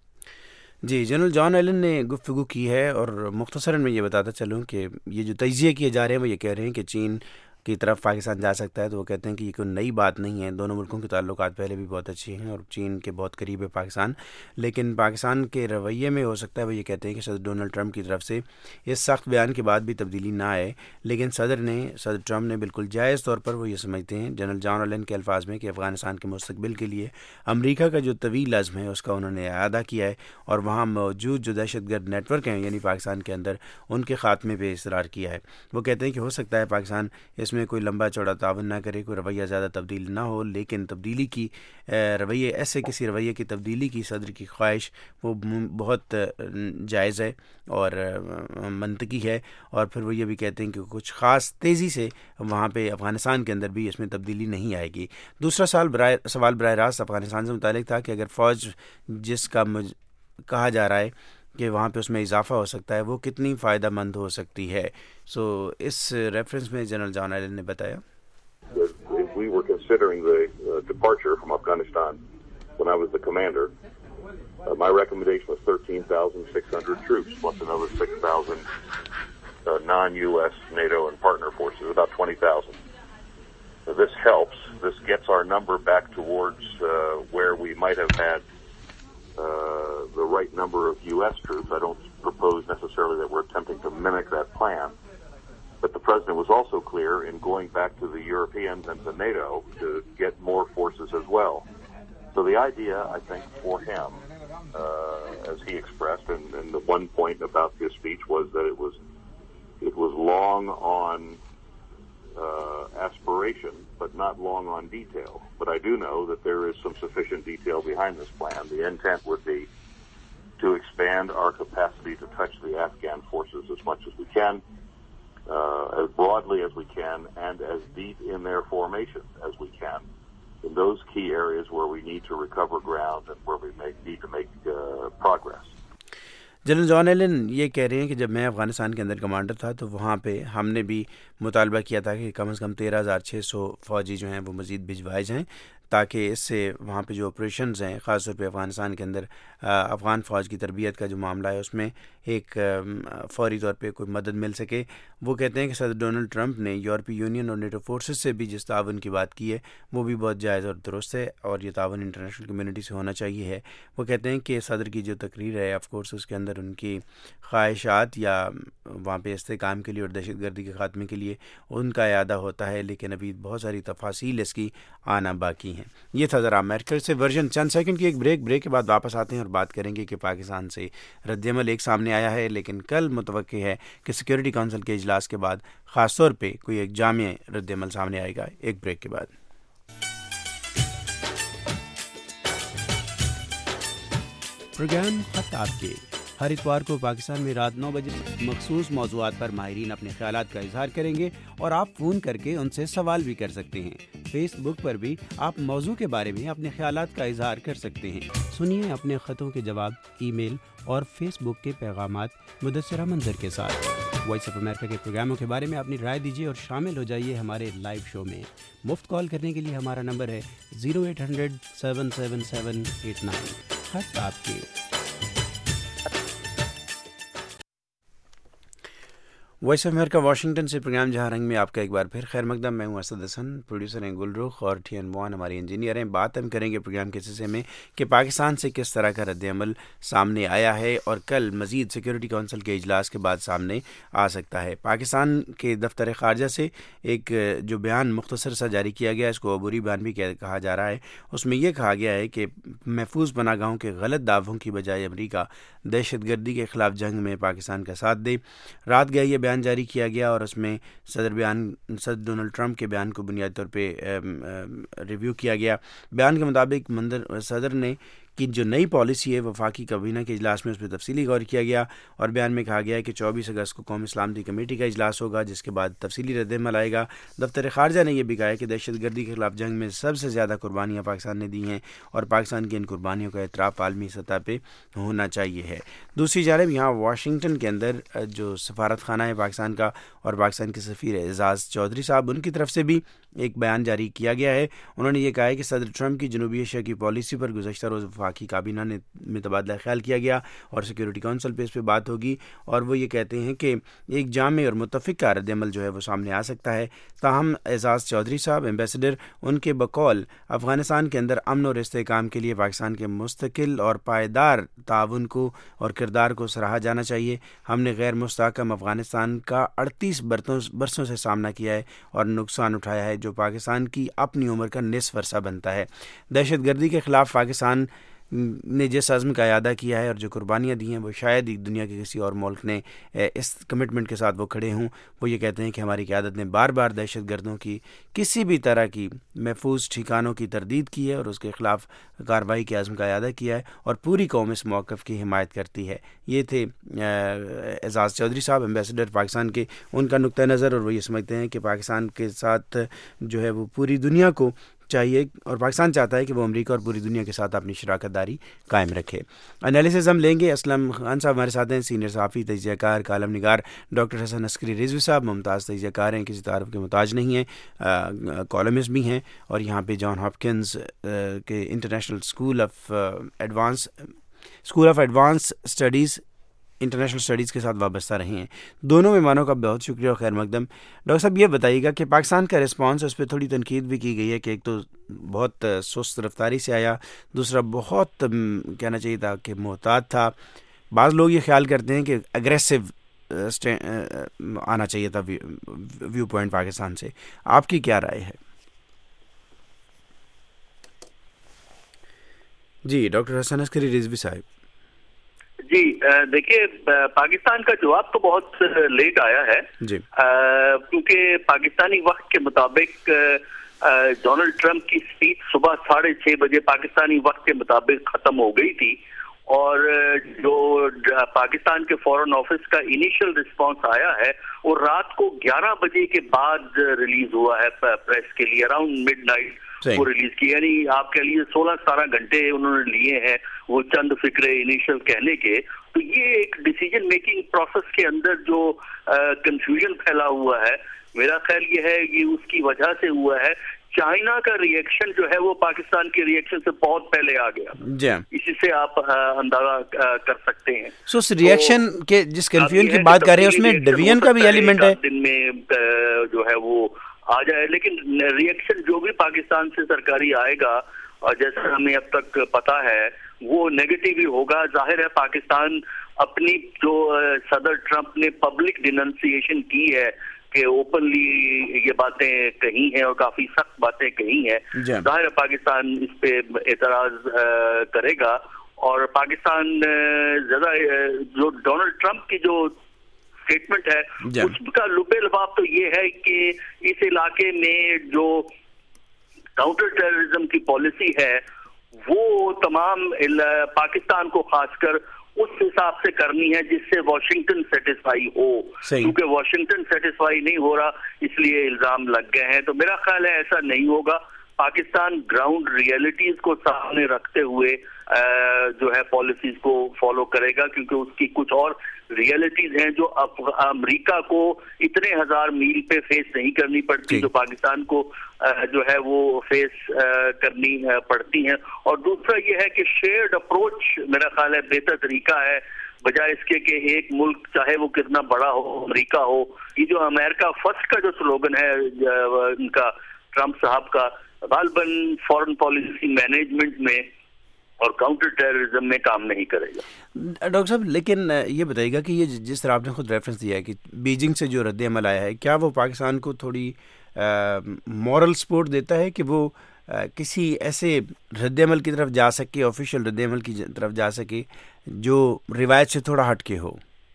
[SPEAKER 1] جی جنرل جان ایلن نے گفتگو کی ہے اور مختصراً میں یہ بتاتا چلوں کہ یہ جو تجزیے کیے جا رہے ہیں وہ یہ کہہ رہے ہیں کہ چین کی طرف پاکستان جا سکتا ہے، تو وہ کہتے ہیں کہ یہ کوئی نئی بات نہیں ہے، دونوں ملکوں کے تعلقات پہلے بھی بہت اچھے ہیں اور چین کے بہت قریب ہے پاکستان، لیکن پاکستان کے رویے میں ہو سکتا ہے وہ یہ کہتے ہیں کہ صدر ڈونلڈ ٹرمپ کی طرف سے اس سخت بیان کے بعد بھی تبدیلی نہ آئے، لیکن صدر ٹرمپ نے بالکل جائز طور پر وہ یہ سمجھتے ہیں جنرل جان ایلن کے الفاظ میں کہ افغانستان کے مستقبل کے لیے امریکہ کا جو طویل عزم ہے اس کا انہوں نے اعادہ کیا ہے، اور وہاں موجود جو دہشت گرد نیٹ ورک ہیں یعنی پاکستان کے اندر ان کے خاتمے پہ اصرار کیا ہے۔ وہ کہتے ہیں کہ ہو سکتا ہے پاکستان اس میں کوئی لمبا چوڑا تعاون نہ کرے، کوئی رویہ زیادہ تبدیل نہ ہو، لیکن تبدیلی کی کسی رویے کی تبدیلی کی صدر کی خواہش وہ بہت جائز ہے اور منطقی ہے، اور پھر وہ یہ بھی کہتے ہیں کہ کچھ خاص تیزی سے وہاں پہ افغانستان کے اندر بھی اس میں تبدیلی نہیں آئے گی۔ دوسرا سوال براہ راست افغانستان سے متعلق تھا کہ اگر فوج جس کا کہا جا رہا ہے کہ وہاں پہ اس میں اضافہ ہو سکتا ہے وہ کتنی فائدہ مند ہو سکتی ہے، اس ریفرنس میں جنرل جان ایلن نے بتایا
[SPEAKER 5] We were considering the departure from Afghanistan when I was the commander. My recommendation was 13,600 troops plus another 6,000 non-U.S. NATO and partner forces, about 20,000. This helps. This gets our number back towards where we might have had the right number of U.S. troops. I don't propose necessarily that we're attempting to mimic that plan, but the President was also clear in going back to the Europeans and to NATO to get more forces as well. So the idea, I think, for him, as he expressed, and the one point about his speech was that it was long on aspiration, but not long on detail. But I do know that there is some sufficient detail behind this plan. The intent would be to expand our capacity to touch the Afghan forces as much as we can, as broadly as we can, and as deep in their formation as we can, in those key areas where we need to recover ground and where we need to make progress.
[SPEAKER 1] General John Allen یہ کہہ رہے ہیں کہ جب میں افغانستان کے اندر کمانڈر تھا تو وہاں پہ ہم نے بھی مطالبہ کیا تھا کہ کم از کم 13,600 فوجی جو ہیں وہ مزید بھجوائے جائیں، تاکہ اس سے وہاں پہ جو آپریشنز ہیں خاص طور پہ افغانستان کے اندر افغان فوج کی تربیت کا جو معاملہ ہے اس میں ایک فوری طور پہ کوئی مدد مل سکے۔ وہ کہتے ہیں کہ صدر ڈونلڈ ٹرمپ نے یورپی یونین اور نیٹو فورسز سے بھی جس تعاون کی بات کی ہے وہ بھی بہت جائز اور درست ہے، اور یہ تعاون انٹرنیشنل کمیونٹی سے ہونا چاہیے ہے۔ وہ کہتے ہیں کہ صدر کی جو تقریر ہے آف کورس اس کے اندر ان کی خواہشات یا وہاں پہ استحکام کے لیے اور دہشت گردی کے خاتمے کے لیے ان کا اعادہ ہوتا ہے، لیکن ابھی بہت ساری تفاصیل اس کی آنا باقی ہیں۔ یہ تھا ذرا امریکہ سے ورژن، چند سیکنڈ کی ایک بریک کے بعد واپس آتے ہیں اور بات کریں گے کہ پاکستان سے رد عمل ایک سامنے آیا ہے، لیکن کل متوقع ہے کہ سیکورٹی کونسل کے اجلاس کے بعد خاص طور پہ کوئی ایک جامع رد عمل سامنے آئے گا۔ ایک بریک کے بعد پروگرام خط آپ کے ہر اتوار کو پاکستان میں رات 9 بجے مخصوص موضوعات پر ماہرین اپنے خیالات کا اظہار کریں گے اور آپ فون کر کے ان سے سوال بھی کر سکتے ہیں۔ فیس بک پر بھی آپ موضوع کے بارے میں اپنے خیالات کا اظہار کر سکتے ہیں۔ سنیے اپنے خطوں کے جواب ای میل اور فیس بک کے پیغامات مدثرہ منظر کے ساتھ۔ وائس آف امریکہ کے پروگراموں کے بارے میں اپنی رائے دیجیے اور شامل ہو جائیے ہمارے لائیو شو میں۔ مفت کال کرنے کے لیے ہمارا نمبر ہے 0800 777 خط آپ کے۔ وائس آف امریکہ واشنگٹن سے پروگرام جہاں رنگ میں آپ کا ایک بار پھر خیر مقدم۔ میں ہوں اسد حسن، پروڈیوسر ہیں گل رخ اور TN1 ہماری انجینئر ہیں۔ بات ہم کریں گے پروگرام کے حصے میں کہ پاکستان سے کس طرح کا رد عمل سامنے آیا ہے اور کل مزید سیکورٹی کونسل کے اجلاس کے بعد سامنے آ سکتا ہے۔ پاکستان کے دفتر خارجہ سے ایک جو بیان مختصر سا جاری کیا گیا، اس کو عبوری بیان بھی کہا جا رہا ہے، اس میں یہ کہا گیا ہے کہ محفوظ پناہ گاہوں کے غلط دعووں کی بجائے امریکہ دہشت گردی کے خلاف جنگ میں پاکستان کا ساتھ دے۔ رات گئے یہ بیان جاری کیا گیا اور اس میں صدر ڈونلڈ ٹرمپ کے بیان کو بنیادی طور پہ ریویو کیا گیا۔ بیان کے مطابق صدر نے کی جو نئی پالیسی ہے وفاقی کابینہ کے اجلاس میں اس پہ تفصیلی غور کیا گیا، اور بیان میں کہا گیا ہے کہ 24 اگست کو قومی سلامتی کمیٹی کا اجلاس ہوگا، جس کے بعد تفصیلی رد عمل آئے گا۔ دفتر خارجہ نے یہ بھی کہا ہے کہ دہشت گردی کے خلاف جنگ میں سب سے زیادہ قربانیاں پاکستان نے دی ہیں اور پاکستان کی ان قربانیوں کا اعتراف عالمی سطح پہ ہونا چاہیے ہے۔ دوسری جانب یہاں واشنگٹن کے اندر جو سفارت خانہ ہے پاکستان کا اور پاکستان کے سفیر اعزاز چودھری صاحب، ان کی طرف سے بھی ایک بیان جاری کیا گیا ہے۔ انہوں نے یہ کہا ہے کہ صدر ٹرمپ کی جنوبی ایشیا کی پالیسی پر گزشتہ روز وفاقی کابینہ میں تبادلہ خیال کیا گیا اور سیکورٹی کونسل پہ اس پہ بات ہوگی، اور وہ یہ کہتے ہیں کہ ایک جامع اور متفقہ رد عمل جو ہے وہ سامنے آ سکتا ہے۔ تاہم اعزاز چودھری صاحب ایمبیسڈر، ان کے بقول افغانستان کے اندر امن اور استحکام کے لیے پاکستان کے مستقل اور پائیدار تعاون کو اور کردار کو سراہا جانا چاہیے۔ ہم نے غیر مستحکم افغانستان کا 38 برسوں سے سامنا کیا ہے اور نقصان اٹھایا ہے، جو پاکستان کی اپنی عمر کا نصف عرصہ بنتا ہے۔ دہشت گردی کے خلاف پاکستان نے جس عزم کا اعادہ کیا ہے اور جو قربانیاں دی ہیں، وہ شاید ہی دنیا کے کسی اور ملک نے اس کمٹمنٹ کے ساتھ وہ کھڑے ہوں۔ وہ یہ کہتے ہیں کہ ہماری قیادت نے بار بار دہشت گردوں کی کسی بھی طرح کی محفوظ ٹھکانوں کی تردید کی ہے اور اس کے خلاف کارروائی کے عزم کا اعادہ کیا ہے، اور پوری قوم اس موقف کی حمایت کرتی ہے۔ یہ تھے اعزاز چودھری صاحب، ایمبیسڈر پاکستان کے، ان کا نقطہ نظر، اور وہ یہ سمجھتے ہیں کہ پاکستان کے ساتھ جو ہے وہ پوری دنیا کو چاہیے، اور پاکستان چاہتا ہے کہ وہ امریکہ اور پوری دنیا کے ساتھ اپنی شراکت داری قائم رکھے۔ انالیسز ہم لیں گے۔ اسلم خان صاحب ہمارے ساتھ ہیں، سینئر صحافی، تجزیہ کار، کالم نگار۔ ڈاکٹر حسن عسکری رضوی صاحب ممتاز تجزیہ کار ہیں، کسی تعارف کے محتاج نہیں ہیں، کالمسٹ بھی ہیں، اور یہاں پہ جان ہاپکنز کے international school of advance studies, international studies کے ساتھ وابستہ رہے ہیں۔ دونوں مہمانوں کا بہت شکریہ اور خیر مقدم۔ ڈاکٹر صاحب یہ بتائیے گا کہ پاکستان کا رسپانس، اس پہ تھوڑی تنقید بھی کی گئی ہے کہ ایک تو بہت سست رفتاری سے آیا، دوسرا بہت کہنا چاہیے تھا کہ محتاط تھا۔ بعض لوگ یہ خیال کرتے ہیں کہ اگریسو آنا چاہیے تھا ویو پوائنٹ پاکستان سے۔ آپ کی کیا رائے ہے؟ جی ڈاکٹر حسن عسکری رضوی صاحب۔
[SPEAKER 5] جی دیکھیے، پاکستان کا جواب تو بہت لیٹ آیا ہے
[SPEAKER 1] جی،
[SPEAKER 5] کیونکہ پاکستانی وقت کے مطابق ڈونلڈ ٹرمپ کی اسپیچ صبح 6:30 بجے پاکستانی وقت کے مطابق ختم ہو گئی تھی، اور جو پاکستان کے فورن آفس کا انیشل رسپانس آیا ہے وہ رات کو 11 بجے کے بعد ریلیز ہوا ہے پریس کے لیے، اراؤنڈ مڈ نائٹ وہ ریلیز کی، یعنی آپ کے لیے 16-17 گھنٹے انہوں نے لیے ہیں وہ چند فکرے انیشل کہنے کے۔ تو یہ ایک ڈیسیجن میکنگ پروسیس کے اندر جو کنفیوژن پھیلا ہوا ہے، میرا خیال یہ ہے کہ اس کی وجہ سے ہوا ہے چائنا کا ریئیکشن جو ہے وہ پاکستان کے ریئیکشن سے بہت پہلے آ گیا، اسی سے آپ اندازہ کر سکتے ہیں۔
[SPEAKER 1] سو اس ریئیکشن کے جس کنفیوژن کی بات کر رہے ہیں اس میں ڈویژن کا بھی ایلیمنٹ ہے،
[SPEAKER 5] دن میں جو ہے وہ آ جائے، لیکن ریئیکشن جو بھی پاکستان سے سرکاری آئے گا، اور جیسا ہمیں اب تک پتا ہے وہ نیگیٹو ہی ہوگا۔ ظاہر ہے پاکستان اپنی جو صدر ٹرمپ نے پبلک ڈیننسیشن کی ہے کہ اوپنلی یہ باتیں کہی ہیں اور کافی سخت باتیں کہی ہیں، ظاہر ہے پاکستان اس پہ اعتراض کرے گا، اور پاکستان زیادہ جو ڈونلڈ ٹرمپ کی جو اسٹیٹمنٹ ہے اس کا لبے لباب تو یہ ہے کہ اس علاقے میں جو کاؤنٹر ٹیررزم کی پالیسی ہے وہ تمام پاکستان کو خاص کر اس حساب سے کرنی ہے جس سے واشنگٹن سیٹسفائی ہو، کیونکہ واشنگٹن سیٹسفائی نہیں ہو رہا اس لیے الزام لگ گئے ہیں۔ تو میرا خیال ہے ایسا نہیں ہوگا، پاکستان گراؤنڈ ریئلٹیز کو سامنے رکھتے ہوئے جو ہے پالیسیز کو فالو کرے گا، کیونکہ اس کی کچھ اور ریئلٹیز ہیں جو امریکہ کو اتنے ہزار میل پہ فیس نہیں کرنی پڑتی جو پاکستان کو جو ہے وہ فیس کرنی پڑتی ہیں۔ اور دوسرا یہ ہے کہ شیئرڈ اپروچ میرا خیال ہے بہتر طریقہ ہے، بجائے اس کے کہ ایک ملک چاہے وہ کتنا بڑا ہو، امریکہ ہو، یہ جو امریکہ فرسٹ کا جو سلوگن ہے ان کا ٹرمپ صاحب کا، غالباً فورن پالیسی مینجمنٹ میں اور کاؤنٹر ٹیررزم میں کام نہیں کرے گا۔
[SPEAKER 1] ڈاکٹر صاحب لیکن یہ بتائیے گا کہ یہ جس طرح آپ نے خود ریفرنس دیا ہے کہ بیجنگ سے جو رد عمل آیا ہے، کیا وہ پاکستان کو تھوڑی مورل سپورٹ دیتا ہے کہ وہ کسی ایسے رد عمل کی طرف جا سکے، آفیشیل رد عمل کی طرف جا سکے جو روایت سے تھوڑا ہٹ کے ہو؟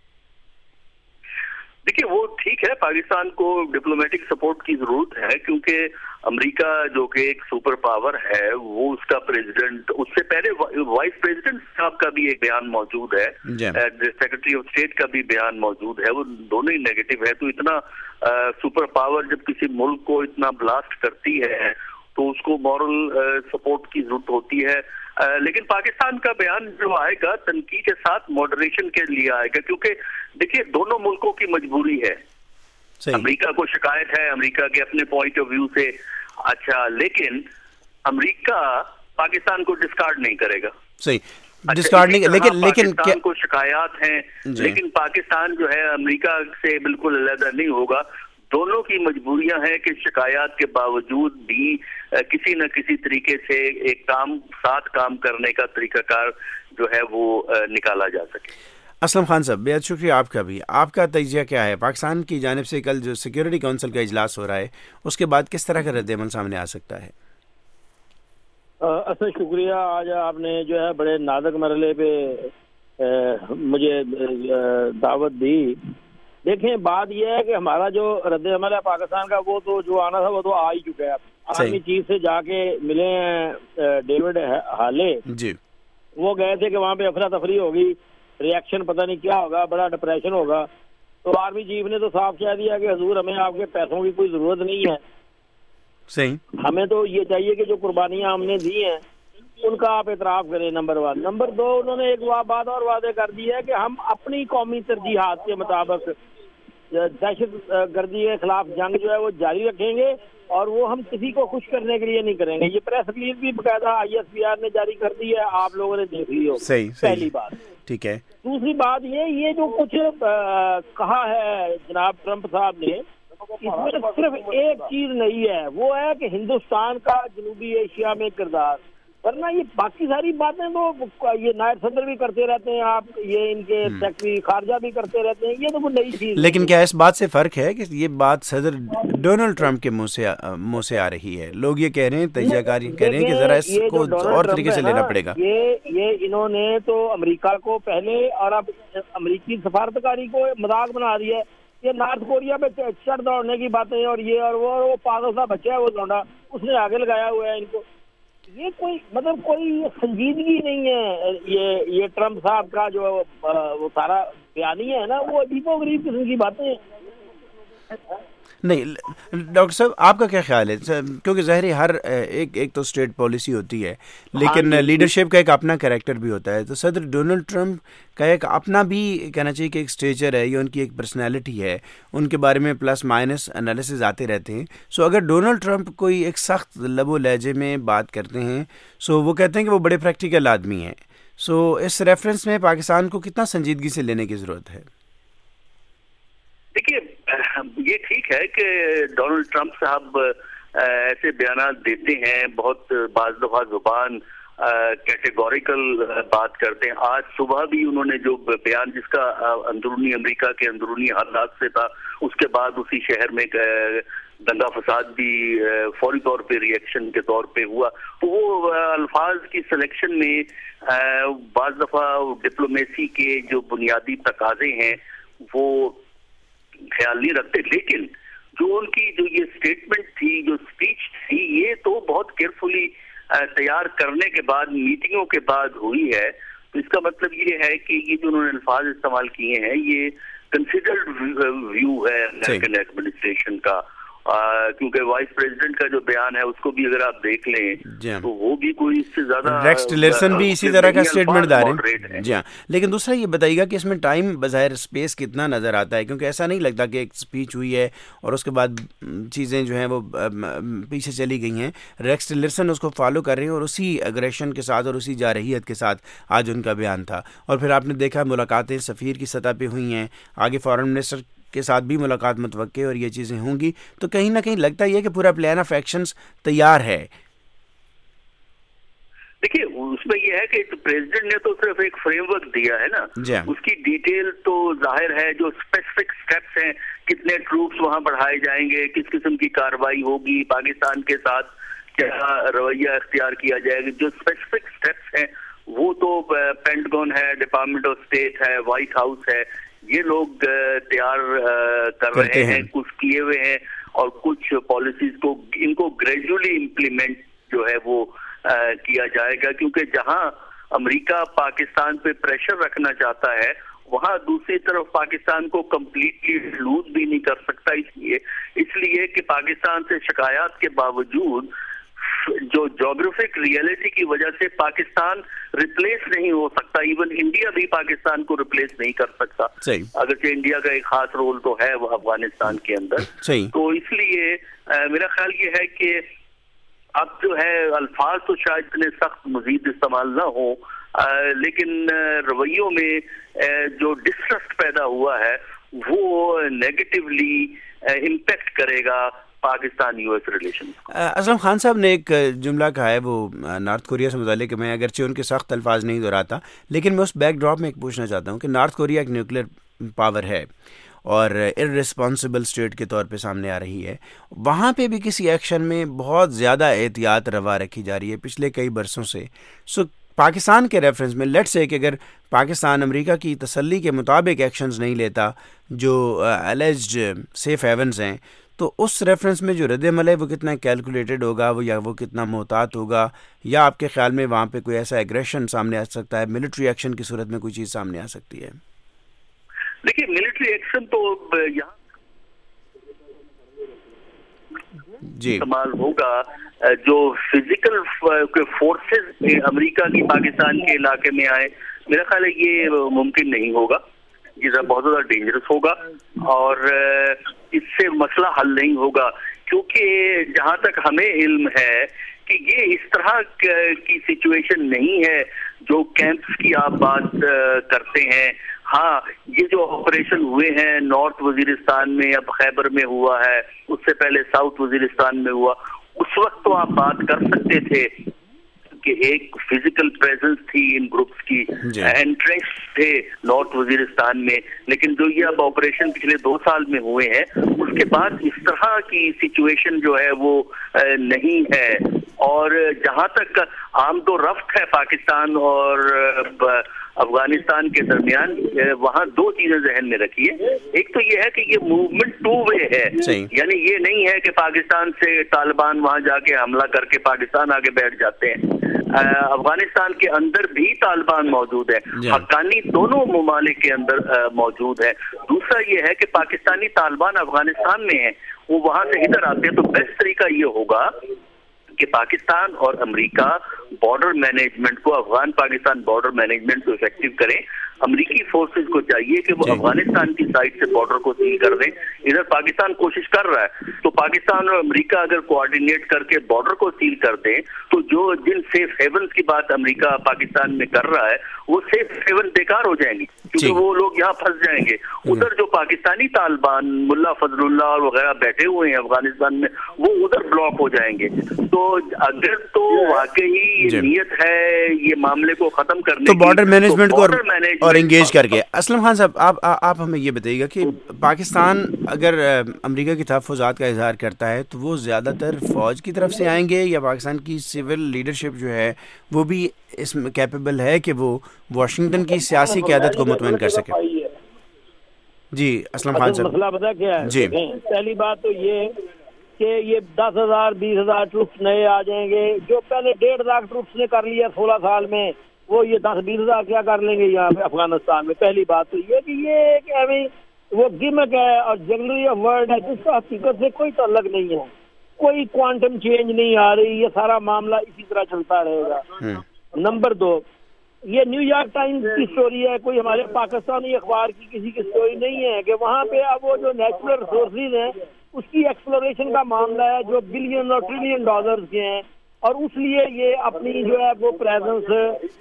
[SPEAKER 5] دیکھیے وہ ٹھیک ہے، پاکستان کو ڈپلومیٹک سپورٹ کی ضرورت ہے، کیونکہ امریکہ جو کہ ایک سپر پاور ہے، وہ اس کا پریزیڈنٹ، اس سے پہلے وائس پریزیڈنٹ صاحب کا بھی ایک بیان موجود ہے، سیکرٹری آف اسٹیٹ کا بھی بیان موجود ہے، وہ دونوں ہی نیگیٹو ہے۔ تو اتنا سپر پاور جب کسی ملک کو اتنا بلاسٹ کرتی ہے تو اس کو مورل سپورٹ کی ضرورت ہوتی ہے، لیکن پاکستان کا بیان جو آئے گا تنقید کے ساتھ ماڈریشن کے لیے آئے گا، کیونکہ دیکھیے دونوں ملکوں کی مجبوری ہے۔ امریکہ کو شکایت ہے امریکہ کے اپنے پوائنٹ آف ویو سے، اچھا، لیکن امریکہ پاکستان کو ڈسکارڈ نہیں کرے گا،
[SPEAKER 1] صحیح ڈسکارڈنگ, لیکن
[SPEAKER 5] پاکستان کو شکایات ہیں, لیکن پاکستان جو ہے امریکہ سے بالکل علیحدہ نہیں ہوگا. دونوں کی مجبوریاں ہیں کہ شکایات کے باوجود بھی کسی نہ کسی طریقے سے ایک ساتھ کام کرنے کا طریقہ کار جو ہے وہ نکالا جا سکے.
[SPEAKER 1] اسلم خان صاحب بہت شکریہ آپ کا بھی. آپ کا تجزیہ کیا ہے؟ پاکستان کی جانب سے کل جو سیکیورٹی کونسل کا اجلاس ہو رہا ہے اس کے بعد کس طرح کا رد عمل سامنے آ سکتا ہے؟
[SPEAKER 6] اصل شکریہ, آج آپ نے جو ہے بڑے نازک مرحلے پہ مجھے دعوت دی. دیکھیں بات یہ ہے کہ ہمارا جو رد عمل ہے پاکستان کا وہ تو جو آنا تھا وہ تو آ ہی چکا ہے. آرمی چیف سے جا کے ملے ہیں ڈیوڈ ہالے جی, وہ گئے تھے کہ وہاں پہ افراتفری ہوگی, ریئیکشن پتہ نہیں کیا ہوگا, بڑا ڈپریشن ہوگا. تو آرمی چیف نے تو صاف کہہ دیا کہ حضور ہمیں آپ کے پیسوں کی کوئی ضرورت نہیں ہے, صحیح ہمیں تو یہ چاہیے کہ جو قربانیاں ہم نے دی ہیں ان کا آپ اعتراف کریں. نمبر 1. نمبر 2, انہوں نے ایک بات اور واضح کر دی ہے کہ ہم اپنی قومی ترجیحات کے مطابق دہشت گردی کے خلاف جنگ جو ہے وہ جاری رکھیں گے, اور وہ ہم کسی کو خوش کرنے کے لیے نہیں کریں گے. یہ پریس ریلیز بھی باقاعدہ ISPR نے جاری کر دی ہے, آپ لوگوں نے دیکھ لی ہو. پہلی بات ٹھیک ہے. دوسری بات یہ جو کچھ کہا ہے جناب ٹرمپ صاحب نے, اس میں صرف ایک چیز نہیں ہے, وہ ہے کہ ہندوستان کا جنوبی ایشیا میں کردار, ورنہ یہ باقی ساری باتیں تو یہ نائب صدر بھی کرتے رہتے ہیں, آپ یہ ان کے سیکرٹری خارجہ بھی کرتے رہتے ہیں, یہ تو کوئی نئی چیز. لیکن
[SPEAKER 1] کیا اس بات سے فرق ہے کہ یہ بات صدر ڈونلڈ ٹرمپ کے منہ سے آ رہی ہے؟ لوگ یہ کہہ رہے ہیں, تجزیہ کاری کہہ رہے ہیں کہ ذرا اس کو اور طریقے سے لینا پڑے گا.
[SPEAKER 6] یہ انہوں نے تو امریکہ کو پہلے اور اب امریکی سفارتکاری کو مذاق بنا دیا ہے. یہ نارتھ کوریا پہ چڑھ دوڑنے کی باتیں اور یہ اور وہ پاگل سا بچہ ہے وہ لونڈا, اس نے آگے لگایا ہوا ہے ان کو. یہ کوئی مطلب کوئی سنجیدگی نہیں ہے. یہ ٹرمپ صاحب کا جو وہ سارا بیانیہ ہے نا, وہ عجیب و غریب قسم کی باتیں ہیں.
[SPEAKER 1] نہیں ڈاکٹر صاحب آپ کا کیا خیال ہے؟ کیونکہ ظاہر ہر ایک تو اسٹیٹ پالیسی ہوتی ہے, لیکن لیڈرشپ کا ایک اپنا کریکٹر بھی ہوتا ہے. تو صدر ڈونلڈ ٹرمپ کا ایک اپنا بھی کہنا چاہیے کہ ایک اسٹیچر ہے, یہ ان کی ایک پرسنالٹی ہے, ان کے بارے میں پلس مائنس انالیسز آتے رہتے ہیں. سو اگر ڈونلڈ ٹرمپ کوئی ایک سخت لب و لہجے میں بات کرتے ہیں, سو وہ کہتے ہیں کہ وہ بڑے پریکٹیکل آدمی ہیں. سو اس ریفرنس میں پاکستان کو کتنا سنجیدگی سے لینے کی ضرورت ہے؟
[SPEAKER 5] دیکھیے یہ ٹھیک ہے کہ ڈونلڈ ٹرمپ صاحب ایسے بیانات دیتے ہیں, بہت بعض دفعہ زبان کیٹیگوریکل بات کرتے ہیں. آج صبح بھی انہوں نے جو بیان جس کا اندرونی امریکہ کے اندرونی حالات سے تھا, اس کے بعد اسی شہر میں دنگا فساد بھی فوری طور پہ ریئیکشن کے طور پہ ہوا, تو وہ الفاظ کی سلیکشن میں بعض دفعہ ڈپلومیسی کے جو بنیادی تقاضے ہیں وہ خیال نہیں رکھتے. لیکن جو ان کی جو یہ اسٹیٹمنٹ تھی, جو اسپیچ تھی, یہ تو بہت کیئرفلی تیار کرنے کے بعد, میٹنگوں کے بعد ہوئی ہے. تو اس کا مطلب یہ ہے کہ یہ جو انہوں نے الفاظ استعمال کیے ہیں یہ کنسیڈرڈ ویو ہے امریکن ایڈمنسٹریشن کا, کیونکہ وائس پریزیڈنٹ کا جو بیان ہے اس کو بھی اگر آپ دیکھ لیں تو وہ بھی کوئی اس سے زیادہ,
[SPEAKER 1] ریکس ٹیلرسن بھی اسی طرح کا اسٹیٹمنٹ دار ہے. جی ہاں, لیکن دوسرا یہ بتائیے گا کہ اس میں ٹائم بظاہر اسپیس کتنا نظر آتا ہے, کیونکہ ایسا نہیں لگتا کہ ایک اسپیچ ہوئی ہے اور اس کے بعد چیزیں جو ہیں وہ پیچھے چلی گئی ہیں. ریکس ٹیلرسن اس کو فالو کر رہے ہیں اور اسی اگریشن کے ساتھ اور اسی جارحیت کے ساتھ آج ان کا بیان تھا. اور پھر آپ نے دیکھا ملاقاتیں سفیر کی سطح پہ ہوئی ہیں, آگے فارن منسٹر کے ساتھ بھی ملاقات متوقع اور یہ چیزیں ہوں گی. تو کہیں نہ کہیں لگتا ہے کہ پورا پلان آف ایکشنز تیار ہے.
[SPEAKER 5] دیکھیے اس میں یہ ہے کہ پریزیڈنٹ نے تو صرف ایک فریم ورک دیا ہے نا, اس کی ڈیٹیل تو ظاہر ہے, جو اسپیسیفک سٹیپس ہیں, کتنے ٹروپس وہاں بڑھائے جائیں گے, کس قسم کی کارروائی ہوگی, پاکستان کے ساتھ کیا رویہ اختیار کیا جائے گا, جو اسپیسیفک سٹیپس ہیں وہ تو پینٹاگون ہے, ڈپارٹمنٹ آف اسٹیٹ ہے, وائٹ ہاؤس ہے, یہ لوگ تیار کر رہے ہیں, کچھ کیے ہوئے ہیں, اور کچھ پالیسیز کو ان کو گریجولی امپلیمنٹ جو ہے وہ کیا جائے گا. کیونکہ جہاں امریکہ پاکستان پہ پریشر رکھنا چاہتا ہے وہاں دوسری طرف پاکستان کو کمپلیٹلی لوز بھی نہیں کر سکتا, اس لیے کہ پاکستان سے شکایات کے باوجود جو جغرافک ریئلٹی کی وجہ سے پاکستان ریپلیس نہیں ہو سکتا. ایون انڈیا بھی پاکستان کو ریپلیس نہیں کر سکتا, اگرچہ انڈیا کا ایک خاص رول تو ہے وہ افغانستان کے اندر. تو اس لیے میرا خیال یہ ہے کہ اب جو ہے الفاظ تو شاید اتنے سخت مزید استعمال نہ ہو,
[SPEAKER 7] لیکن رویوں میں جو ڈسٹرسٹ پیدا ہوا ہے وہ نیگیٹیولی امپیکٹ کرے گا Pakistan U S relation.
[SPEAKER 1] Aslam Khan صاحب نے ایک جملہ کہا ہے وہ نارتھ کوریا سے متعلق، میں اگرچہ ان کے سخت الفاظ نہیں دہراتا، لیکن میں اس بیک ڈراپ میں ایک پوچھنا چاہتا ہوں کہ نارتھ کوریا ایک نیوکلیر پاور ہے اور ارسپانسبل اسٹیٹ کے طور پہ سامنے آ رہی ہے. وہاں پہ بھی کسی ایکشن میں بہت زیادہ احتیاط روا رکھی جا رہی ہے پچھلے کئی برسوں سے. پاکستان کے ریفرنس میں لیٹس سے کہ اگر پاکستان امریکہ کی تسلی کے مطابق ایکشنز نہیں لیتا جو الیجڈ سیف ہیونز ہیں، تو اس ریفرنس میں جو رد عمل ہے وہ کتنا کیلکولیٹڈ ہوگا، وہ کتنا محتاط ہوگا، یا آپ کے خیال میں وہاں پہ کوئی ایسا ایگریشن سامنے آ سکتا ہے، ملٹری ایکشن کی صورت میں کوئی چیز سامنے آ سکتی ہے؟
[SPEAKER 7] دیکھیے ملٹری ایکشن تو یہاں
[SPEAKER 1] جی
[SPEAKER 7] استعمال ہوگا. جو فزیکل فورسز امریکہ کی پاکستان کے علاقے میں آئے، میرا خیال ہے یہ ممکن نہیں ہوگا، یہ بہت زیادہ ڈینجرس ہوگا اور اس سے مسئلہ حل نہیں ہوگا. کیونکہ جہاں تک ہمیں علم ہے کہ یہ اس طرح کی سچویشن نہیں ہے جو کیمپس کی آپ بات کرتے ہیں. ہاں یہ جو آپریشن ہوئے ہیں نارتھ وزیرستان میں، اب خیبر میں ہوا ہے، اس سے پہلے ساؤتھ وزیرستان میں ہوا، اس وقت تو آپ بات کر سکتے تھے کہ ایک فزیکل پریزنس تھی ان گروپس کی، انٹرنچ تھے نارتھ وزیرستان میں. لیکن جو یہ اب آپریشن پچھلے 2 سال میں ہوئے ہیں اس کے بعد اس طرح کی سچویشن جو ہے وہ نہیں ہے. اور جہاں تک آمد و رفت ہے پاکستان اور افغانستان کے درمیان، وہاں 2 چیزیں ذہن میں رکھیے. ایک تو یہ ہے کہ یہ موومنٹ 2 وے ہے، یعنی یہ نہیں ہے کہ پاکستان سے طالبان وہاں جا کے حملہ کر کے پاکستان آگے بیٹھ جاتے ہیں. افغانستان کے اندر بھی طالبان موجود ہے، حقانی دونوں ممالک کے اندر موجود ہے. دوسرا یہ ہے کہ پاکستانی طالبان افغانستان میں ہیں، وہ وہاں سے ادھر آتے ہیں، تو بیسٹ طریقہ یہ ہوگا کہ پاکستان اور امریکہ بارڈر مینجمنٹ کو، افغان پاکستان بارڈر مینجمنٹ کو افیکٹو کریں. امریکی فورسز کو چاہیے کہ وہ افغانستان کی سائڈ سے بارڈر کو سیل کر دیں. ادھر پاکستان کوشش کر رہا ہے، تو پاکستان اور امریکہ اگر کوآرڈینیٹ کر کے بارڈر کو سیل کر دیں تو جن سیف ہیونز کی بات امریکہ پاکستان میں کر رہا ہے وہ سیف ہیون بیکار ہو جائیں گی، کیونکہ وہ لوگ یہاں پھنس جائیں گے. ادھر جو پاکستانی طالبان ملا فضل اللہ اور وغیرہ بیٹھے ہوئے ہیں افغانستان میں، وہ ادھر بلاک ہو جائیں گے. تو اگر تو واقعی نیت ہے یہ معاملے کو ختم کرنے
[SPEAKER 1] تو بارڈر مینجمنٹ کو اور انگیج کر کے. اسلم خان صاحب آپ ہمیں یہ بتائیے گا کہ پاکستان اگر امریکہ کی تحفظات کا اظہار کرتا ہے تو وہ زیادہ تر فوج کی طرف سے آئیں گے، یا پاکستان کی سول لیڈرشپ جو ہے وہ بھی اس میں کیپیبل ہے کہ وہ واشنگٹن کی سیاسی قیادت کو مطمئن کر سکے؟ جی اسلم خان صاحب،
[SPEAKER 6] مسئلہ پتہ کیا ہے؟ جی پہلی بات تو یہ کہ یہ 10,000 20,000 ٹروپس نئے آ جائیں گے. جو پہلے 1.5 لاکھ ٹروپس نے کر لیا 16 سال میں، وہ یہ 10-20,000 کیا کر لیں گے یہاں پہ افغانستان میں. پہلی بات تو یہ کہ یہ ایک وہ گمک ہے اور جنرلی ورڈ ہے جس کا حقیقت سے کوئی تعلق نہیں ہے. کوئی کوانٹم چینج نہیں آ رہی، یہ سارا معاملہ اسی طرح چلتا رہے گا. نمبر 2، یہ نیو یارک ٹائمز کی سٹوری ہے، کوئی ہمارے پاکستانی اخبار کی کسی کی سٹوری نہیں ہے کہ وہاں پہ اب وہ جو نیچرل ریسورسز ہیں اس کی ایکسپلوریشن کا معاملہ ہے جو بلین اور ٹریلین ڈالرز کے ہیں، اور اس لیے یہ اپنی جو ہے وہ پریزنس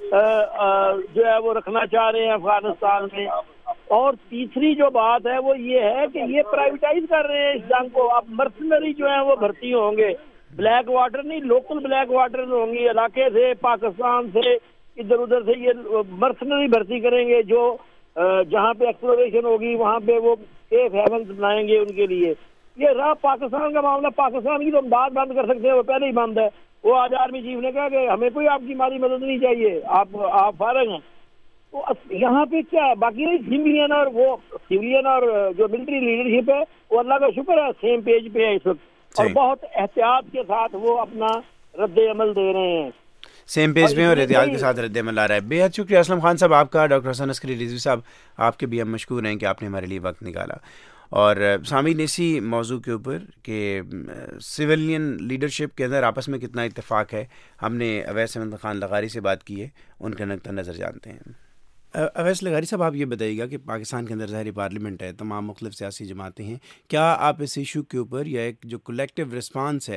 [SPEAKER 6] جو ہے وہ رکھنا چاہ رہے ہیں افغانستان میں. اور تیسری جو بات ہے وہ یہ ہے کہ یہ پرائیویٹائز کر رہے ہیں اس جنگ کو. اب مرسنری جو ہیں وہ بھرتی ہوں گے، بلیک واٹر نہیں، لوکل بلیک واٹر ہوں گی، علاقے سے پاکستان سے ادھر ادھر سے یہ مرسنری بھرتی کریں گے جو جہاں پہ ایکسپلوریشن ہوگی وہاں پہ وہ سیف ہیونز بنائیں گے ان کے لیے. یہ رہا پاکستان کا معاملہ. پاکستان کی تو امداد بند کر سکتے ہیں، وہ پہلے ہی بند ہے. وہ آج آرمی چیف نے کہا کہ ہمیں کوئی آپ کی مالی مدد نہیں چاہیے، آپ فارغ ہیں. تو یہاں پہ کیا ہے باقی سیویلین اور جو ملٹری لیڈرشپ ہے وہ اللہ کا شکر ہے سیم پیج پہ ہے اس وقت، اور بہت احتیاط کے ساتھ وہ اپنا رد عمل دے رہے ہیں،
[SPEAKER 1] سیم پیج میں اور احتیاط کے ساتھ رد عمل آ رہا ہے. بے حد شکریہ اسلم خان صاحب آپ کا. ڈاکٹر حسن عسکری رضوی صاحب آپ کے بھی ہم مشکور ہیں کہ آپ نے ہمارے لیے وقت نکالا. اور سامعین اسی موضوع کے اوپر کہ سویلین لیڈرشپ کے اندر آپس میں کتنا اتفاق ہے، ہم نے اویس احمد خان لغاری سے بات کی ہے، ان کا نقطہ نظر جانتے ہیں. اویس لغاری صاحب آپ یہ بتائیے گا کہ پاکستان کے اندر ظاہری پارلیمنٹ ہے، تمام مختلف سیاسی جماعتیں ہیں، کیا آپ اس ایشو کے اوپر یا ایک جو کلیکٹیو رسپانس ہے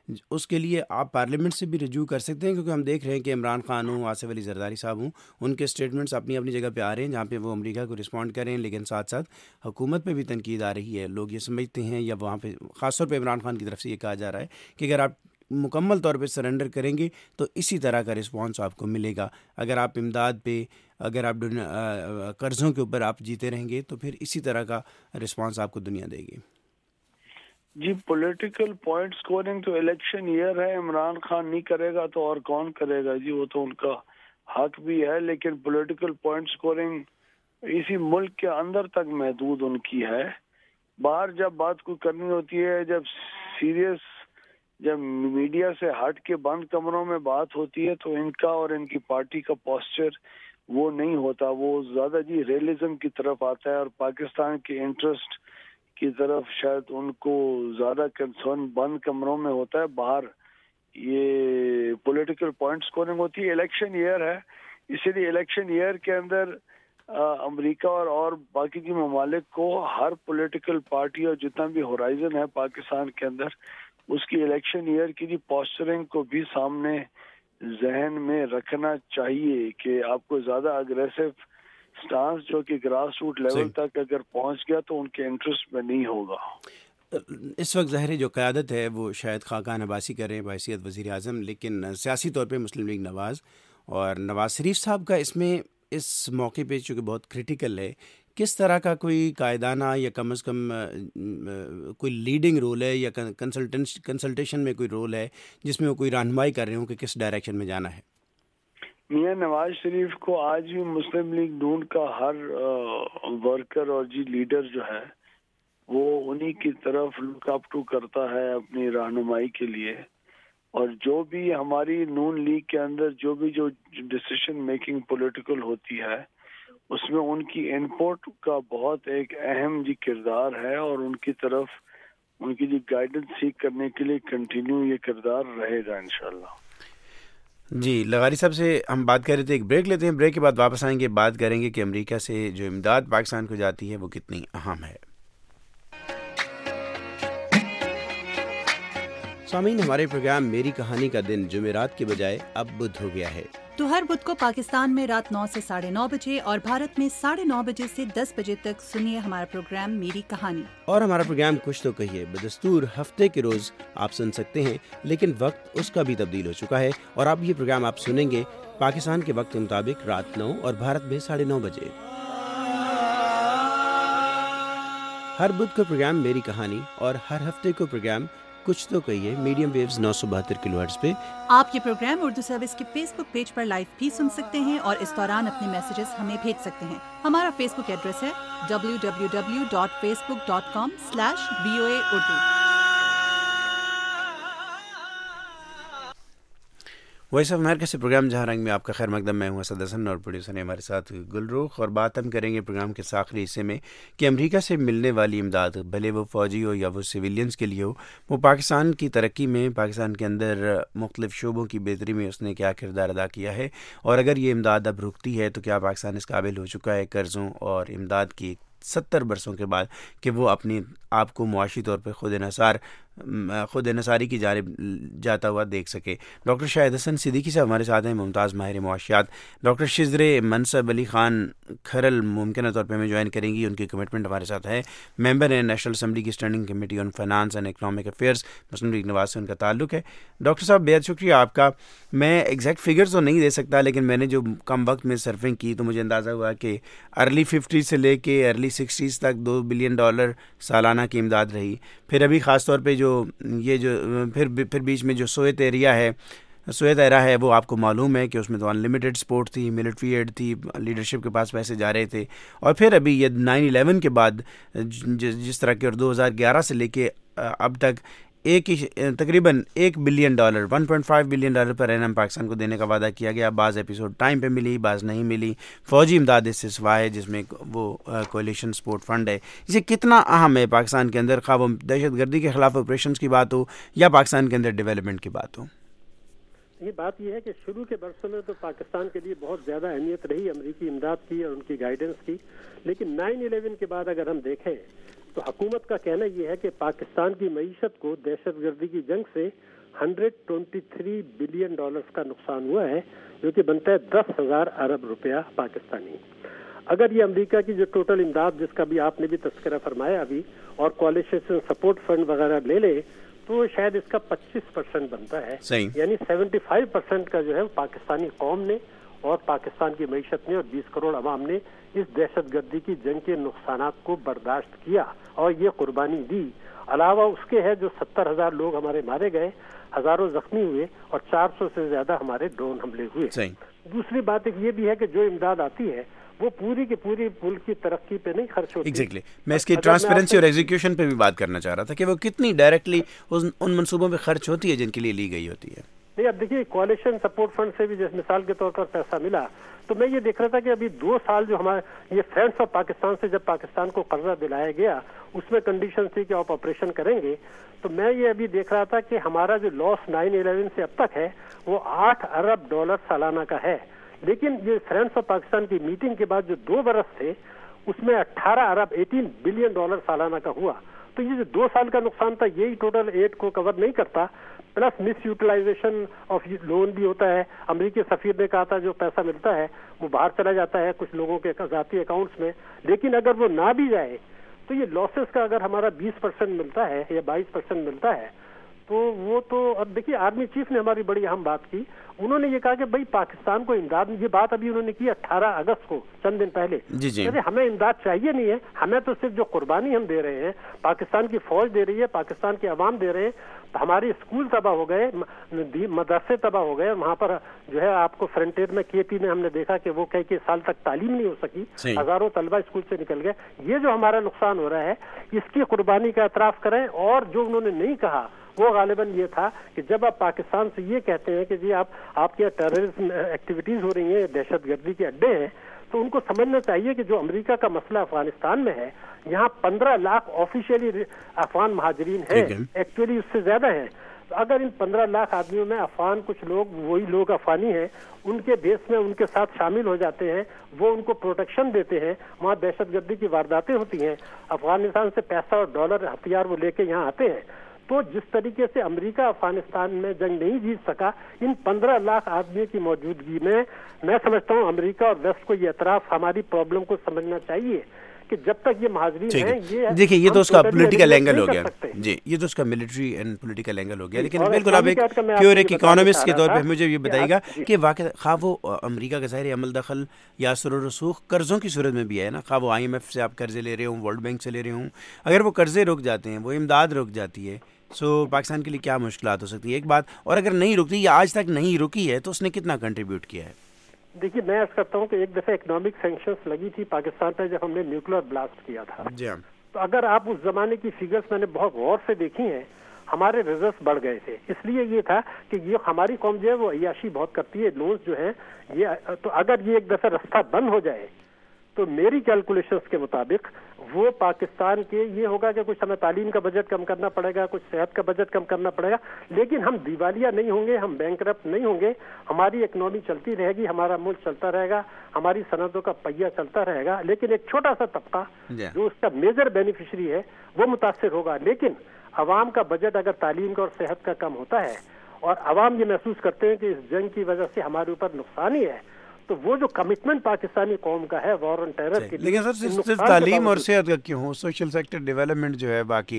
[SPEAKER 1] اس کے لیے آپ پارلیمنٹ سے بھی رجوع کر سکتے ہیں، کیونکہ ہم دیکھ رہے ہیں کہ عمران خان ہوں، آصف علی زرداری صاحب ہوں، ان کے اسٹیٹمنٹس اپنی اپنی جگہ پہ آ رہے ہیں جہاں پہ وہ امریکہ کو رسپونڈ کریں ہیں، لیکن ساتھ ساتھ حکومت پہ بھی تنقید آ رہی ہے. لوگ یہ سمجھتے ہیں، یا وہاں پہ خاص طور پہ عمران خان کی طرف سے یہ کہا جا رہا ہے کہ اگر آپ مکمل طور پہ سرنڈر کریں گے تو اسی طرح کا رسپانس آپ کو ملے گا. اگر آپ امداد پہ، اگر آپ قرضوں کے اوپر آپ جیتے رہیں گے تو پھر اسی طرح کا رسپانس آپ کو دنیا دے گی.
[SPEAKER 4] جی پولیٹیکل پوائنٹ سکورنگ تو الیکشن ایئر ہے، عمران خان نہیں کرے گا تو اور کون کرے گا جی، وہ تو ان کا حق بھی ہے، لیکن پولیٹیکل پوائنٹ سکورنگ اسی ملک کے اندر تک محدود ان کی ہے. باہر جب بات کو کرنی ہوتی ہے، جب سیریس، جب میڈیا سے ہٹ کے بند کمروں میں بات ہوتی ہے تو ان کا اور ان کی پارٹی کا پوسچر وہ نہیں ہوتا، وہ زیادہ جی ریئلزم کی طرف آتا ہے، اور پاکستان کے انٹرسٹ کی طرف شاید ان کو زیادہ کنسرن بند کمروں میں ہوتا ہے. باہر یہ پولیٹیکل پوائنٹ سکورنگ ہوتی ہے. الیکشن ایئر ہے، اسی لیے الیکشن ایئر کے اندر امریکہ اور باقی کی ممالک کو ہر پولیٹیکل پارٹی اور جتنا بھی ہورائزن ہے پاکستان کے اندر، اس کی الیکشن ایئر کی جی پوسچرنگ کو بھی سامنے ذہن میں رکھنا چاہیے کہ آپ کو زیادہ اگریسو سٹانس جو کہ گراس روٹ لیول تک اگر پہنچ گیا تو ان کے انٹرسٹ میں نہیں ہوگا.
[SPEAKER 1] اس وقت ظاہر جو قیادت ہے وہ شاید خاقان عباسی کریں بحیثیت وزیر اعظم، لیکن سیاسی طور پہ مسلم لیگ نواز اور نواز شریف صاحب کا اس موقع پہ چونکہ بہت کریٹیکل ہے، کس طرح کا کوئی قائدانہ یا کم از کم کوئی لیڈنگ رول ہے یا کنسلٹیشن میں کوئی رول ہے جس میں وہ کوئی رہنمائی کر رہے ہوں کہ کس ڈائریکشن میں جانا ہے؟
[SPEAKER 4] میاں نواز شریف کو آج بھی مسلم لیگ نون کا ہر ورکر اور جی لیڈر جو ہے وہ انہی کی طرف لک اپ ٹو کرتا ہے اپنی رہنمائی کے لیے، اور جو بھی ہماری نون لیگ کے اندر جو ڈیسیشن میکنگ پولیٹیکل ہوتی ہے اس میں ان کی انپوٹ کا بہت ایک اہم جی کردار ہے، اور ان کی طرف ان کی جی گائیڈنس سیکھ کرنے کے لیے کنٹینیو یہ کردار رہے گا انشاءاللہ.
[SPEAKER 1] جی لغاری صاحب سے ہم بات کر رہے تھے، ایک بریک لیتے ہیں، بریک کے بعد واپس آئیں گے، بات کریں گے کہ امریکہ سے جو امداد پاکستان کو جاتی ہے وہ کتنی اہم ہے. سامعین، ہمارے پروگرام میری کہانی کا دن جمعرات کے بجائے اب بدھ ہو گیا ہے،
[SPEAKER 8] تو ہر بدھ کو پاکستان میں رات 9 سے 9:30 بجے اور بھارت میں 9:30 بجے سے 10 بجے تک سنیے ہمارا پروگرام میری کہانی. اور
[SPEAKER 1] ہمارا پروگرام کچھ تو کہیے بدستور ہفتے کے روز آپ سن سکتے ہیں، لیکن وقت اس کا بھی تبدیل ہو چکا ہے، اور اب یہ پروگرام آپ سنیں گے پاکستان کے وقت کے مطابق رات 9 اور بھارت میں 9:30 بجے. ہر بدھ کو پروگرام میری کہانی اور ہر ہفتے کو پروگرام کچھ تو کہیے میڈیم ویوز 972 کلو ہرٹز پہ.
[SPEAKER 8] آپ یہ پروگرام اردو سروس کے فیس بک پیج پر لائیو بھی سن سکتے ہیں، اور اس دوران اپنے میسیجز ہمیں بھیج سکتے ہیں. ہمارا فیس بک ایڈریس ہے www.facebook.com/VOA Urdu.
[SPEAKER 1] وائس آف امریکہ سے پروگرام جہاں رنگ میں آپ کا خیر مقدم. میں ہوں اسد حسن اور پروڈیوسر ہیں ہمارے ساتھ گلروخ، اور بات ہم کریں گے پروگرام کے آخری حصے میں کہ امریکہ سے ملنے والی امداد، بھلے وہ فوجی ہو یا وہ سویلینز کے لیے ہو، وہ پاکستان کی ترقی میں، پاکستان کے اندر مختلف شعبوں کی بہتری میں اس نے کیا کردار ادا کیا ہے، اور اگر یہ امداد اب رکتی ہے تو کیا پاکستان اس قابل ہو چکا ہے قرضوں اور امداد کی 70 برسوں کے بعد کہ وہ اپنی آپ کو معاشی طور پہ خود انحصاری کی جانب جاتا ہوا دیکھ سکے. ڈاکٹر شاہد حسن صدیقی صاحب ہمارے ساتھ ہیں، ممتاز ماہر معاشیات. ڈاکٹر شزر منصب علی خان کھرل ممکنہ طور پہ ہمیں جوائن کریں گی، ان کی کمٹمنٹ ہمارے ساتھ ہے، ممبر ہیں نیشنل اسمبلی کی standing committee on finance and economic affairs, Muslim League Nawaz سے ان کا تعلق ہے. ڈاکٹر صاحب بہت شکریہ آپ کا. میں ایگزیکٹ فگرز تو نہیں دے سکتا، لیکن میں نے جو کم وقت میں سرفنگ کی تو مجھے اندازہ ہوا کہ ارلی 50 سے لے کے ارلی 60 تک $2 بلین سالانہ کی امداد رہی. پھر ابھی خاص طور پہ پھر بیچ میں جو سویت ایرا ہے وہ آپ کو معلوم ہے کہ اس میں تو انلمیٹڈ سپورٹ تھی، ملٹری ایڈ تھی، لیڈرشپ کے پاس پیسے جا رہے تھے. اور پھر ابھی یہ 9/11 کے بعد جس طرح کے، اور 2011 سے لے کے اب تک تقریباً $1 billion $1.5 billion per annum Pakistan کو دینے کا وعدہ کیا گیا. بعض ایپیسوڈ ٹائم پہ ملی، بعض نہیں ملی. فوجی امداد اس سے سوا ہے جس میں وہ کولیشن سپورٹ فنڈ ہے. اسے کتنا اہم ہے پاکستان کے اندر، خواہ وہ دہشت گردی کے خلاف آپریشنز کی بات ہو یا پاکستان کے اندر ڈیولپمنٹ کی بات ہو؟
[SPEAKER 9] یہ بات یہ ہے کہ شروع کے برسوں میں تو پاکستان کے لیے بہت زیادہ اہمیت رہی امریکی امداد کی اور ان کی گائیڈنس کی، لیکن 9/11 کے بعد اگر ہم دیکھیں तो हुकूमत का कहना ये है कि पाकिस्तान की मईशत को दहशत गर्दी की जंग से $123 बिलियन का नुकसान हुआ है, जो कि बनता है 10,000 अरब रुपया पाकिस्तानी। अगर ये अमेरिका की जो टोटल इमदाद जिसका भी आपने भी तस्करा फरमाया अभी, और कोलिशन सपोर्ट फंड वगैरह ले ले, तो शायद इसका 25% बनता है, यानी 75% का जो है पाकिस्तानी कौम ने और पाकिस्तान की मईशत ने और 20 करोड़ अवाम ने इस दहशत गर्दी की जंग के नुकसानात को बर्दाश्त किया और ये कुर्बानी दी। अलावा उसके है जो 70,000 लोग हमारे मारे गए, हजारों जख्मी हुए और 400 से ज्यादा हमारे ड्रोन हमले हुए। दूसरी बात एक ये भी है कि जो इमदाद आती है वो पूरी की पूरी मुल्क की तरक्की पे नहीं खर्च होती।
[SPEAKER 1] एग्जैक्टली मैं इसकी ट्रांसपेरेंसी और एग्जीक्यूशन पे भी बात करना चाह रहा था कि वो कितनी डायरेक्टली उन मंसूबों पे खर्च होती है जिनके लिए ली गई होती है।
[SPEAKER 9] नहीं, अब देखिए कोalition सपोर्ट फंड से भी जैसे मिसाल के तौर पर पैसा मिला, तो मैं ये देख रहा था कि अभी 2 साल जो हमारे ये फ्रेंड्स ऑफ पाकिस्तान से जब पाकिस्तान को कर्जा दिलाया गया, उसमें कंडीशन थी कि आप ऑपरेशन करेंगे, तो मैं ये अभी देख रहा था कि हमारा जो लॉस 9/11 से अब तक है वो $8 अरब सालाना का है। लेकिन ये फ्रेंड्स ऑफ पाकिस्तान की मीटिंग के बाद जो 2 बरस थे उसमें 18 अरब $18 बिलियन सालाना का हुआ। तो ये जो 2 साल का नुकसान था यही टोटल 8 को कवर नहीं करता, plus misutilization of loan भी होता है। अमेरिकी सफीर ने कहा था जो पैसा मिलता है वो बाहर चला जाता है कुछ लोगों के जाती अकाउंट्स में, लेकिन अगर वो ना भी जाए तो ये लॉसेस का अगर हमारा 20% मिलता है या 22% मिलता है तो वो तो अब देखिए आर्मी चीफ ने हमारी बड़ी अहम बात की, उन्होंने ये कहा कि भाई पाकिस्तान को इमदाद, ये बात अभी उन्होंने की 18 अगस्त को चंद दिन पहले, अरे हमें इमदाद चाहिए नहीं है, हमें तो सिर्फ जो कुर्बानी हम दे रहे हैं पाकिस्तान की फौज दे रही है, पाकिस्तान के अवाम दे रहे हैं, तो हमारे स्कूल तबाह हो गए, मदरसे तबाह हो गए, वहाँ पर जो है आपको फ्रंटियर में केपी में हमने देखा कि वो कई साल तक तालीम नहीं हो सकी, हजारों तलबा स्कूल से निकल गए। ये जो हमारा नुकसान हो रहा है इसकी कुर्बानी का एतराफ करें। और जो उन्होंने नहीं कहा वो गालिबन ये था कि जब आप पाकिस्तान से ये कहते हैं कि जी आपके यहाँ टेररिज्म एक्टिविटीज हो रही हैं, दहशतगर्दी के अड्डे हैं, तो उनको समझना चाहिए कि जो अमेरिका का मसला अफगानिस्तान में है, यहाँ 15 लाख ऑफिशियली अफगान महाजरीन हैं, एक्चुअली उससे ज्यादा हैं। तो अगर इन 15 लाख आदमियों में अफगान कुछ लोग, वही लोग अफगानी हैं, उनके देश में उनके साथ शामिल हो जाते हैं, वो उनको प्रोटेक्शन देते हैं, वहाँ दहशतगर्दी की वारदातें होती हैं, अफगानिस्तान से पैसा और डॉलर हथियार वो लेके यहाँ आते हैं, तो जिस तरीके से अमेरिका अफगानिस्तान में जंग नहीं जीत सका, इन 15 लाख आदमियों की मौजूदगी में मैं समझता हूँ अमेरिका और वेस्ट को ये एतराफ हमारी प्रॉब्लम को समझना चाहिए कि जब तक ये महाजरीन हैं, ये
[SPEAKER 1] देखिए ये तो उसका पॉलिटिकल एंगल हो गया जी, ये तो उसका मिलिट्री एंड पॉलिटिकल एंगल हो गया। लेकिन बिल्कुल आप एक प्योर एक इकोनॉमिस्ट के तौर पे मुझे ये बताइएगा कि वाकई खा वो अमेरिका का ज़ाहिर अमल दखल या असर रसूख कर्ज़ों की सूरत में भी है ना, खा वो IMF से आप कर्जे ले रहे हों, वर्ल्ड बैंक से ले रहे हों, अगर वो कर्जे रुक जाते हैं, वो इमदाद रुक जाती है, सो पाकिस्तान के लिए क्या मुश्किलात हो सकती है एक बात, और अगर नहीं रुकती या आज तक नहीं रुकी है तो उसने कितना कंट्रीब्यूट किया है?
[SPEAKER 9] देखिए मैं ऐसा करता हूँ कि एक दफा इकोनॉमिक सैंक्शंस लगी थी पाकिस्तान पर जब हमने न्यूक्लियर ब्लास्ट किया था, तो अगर आप उस जमाने की फिगर्स मैंने बहुत गौर से देखी हैं, हमारे रिजर्व्स बढ़ गए थे। इसलिए ये था कि ये हमारी कौम जो है वो अय्याशी बहुत करती है, लोन्स जो है ये, तो अगर ये एक दफा रास्ता बंद हो जाए तो मेरी कैलकुलेशंस के मुताबिक वो पाकिस्तान के ये होगा कि कुछ हमें तालीम का बजट कम करना पड़ेगा, कुछ सेहत का बजट कम करना पड़ेगा, लेकिन हम दिवालिया नहीं होंगे, हम बैंकरप्ट नहीं होंगे, हमारी इकोनॉमी चलती रहेगी, हमारा मुल्क चलता रहेगा, हमारी सनतों का पहिया चलता रहेगा। लेकिन एक छोटा सा तबका जो उसका मेजर बेनिफिशियरी है वो मुतासिर होगा। लेकिन अवाम का बजट अगर तालीम का और सेहत का कम होता है और अवाम ये महसूस करते हैं कि इस जंग की वजह से हमारे ऊपर नुकसान ही है, तो वो जो कमिटमेंट पाकिस्तानी कौम का है वॉर ऑन टेरर के लिए,
[SPEAKER 1] लेकिन सर सिर्फ तालीम और सेहत का क्यों हो, सोशल सेक्टर डेवलपमेंट जो है, बाकी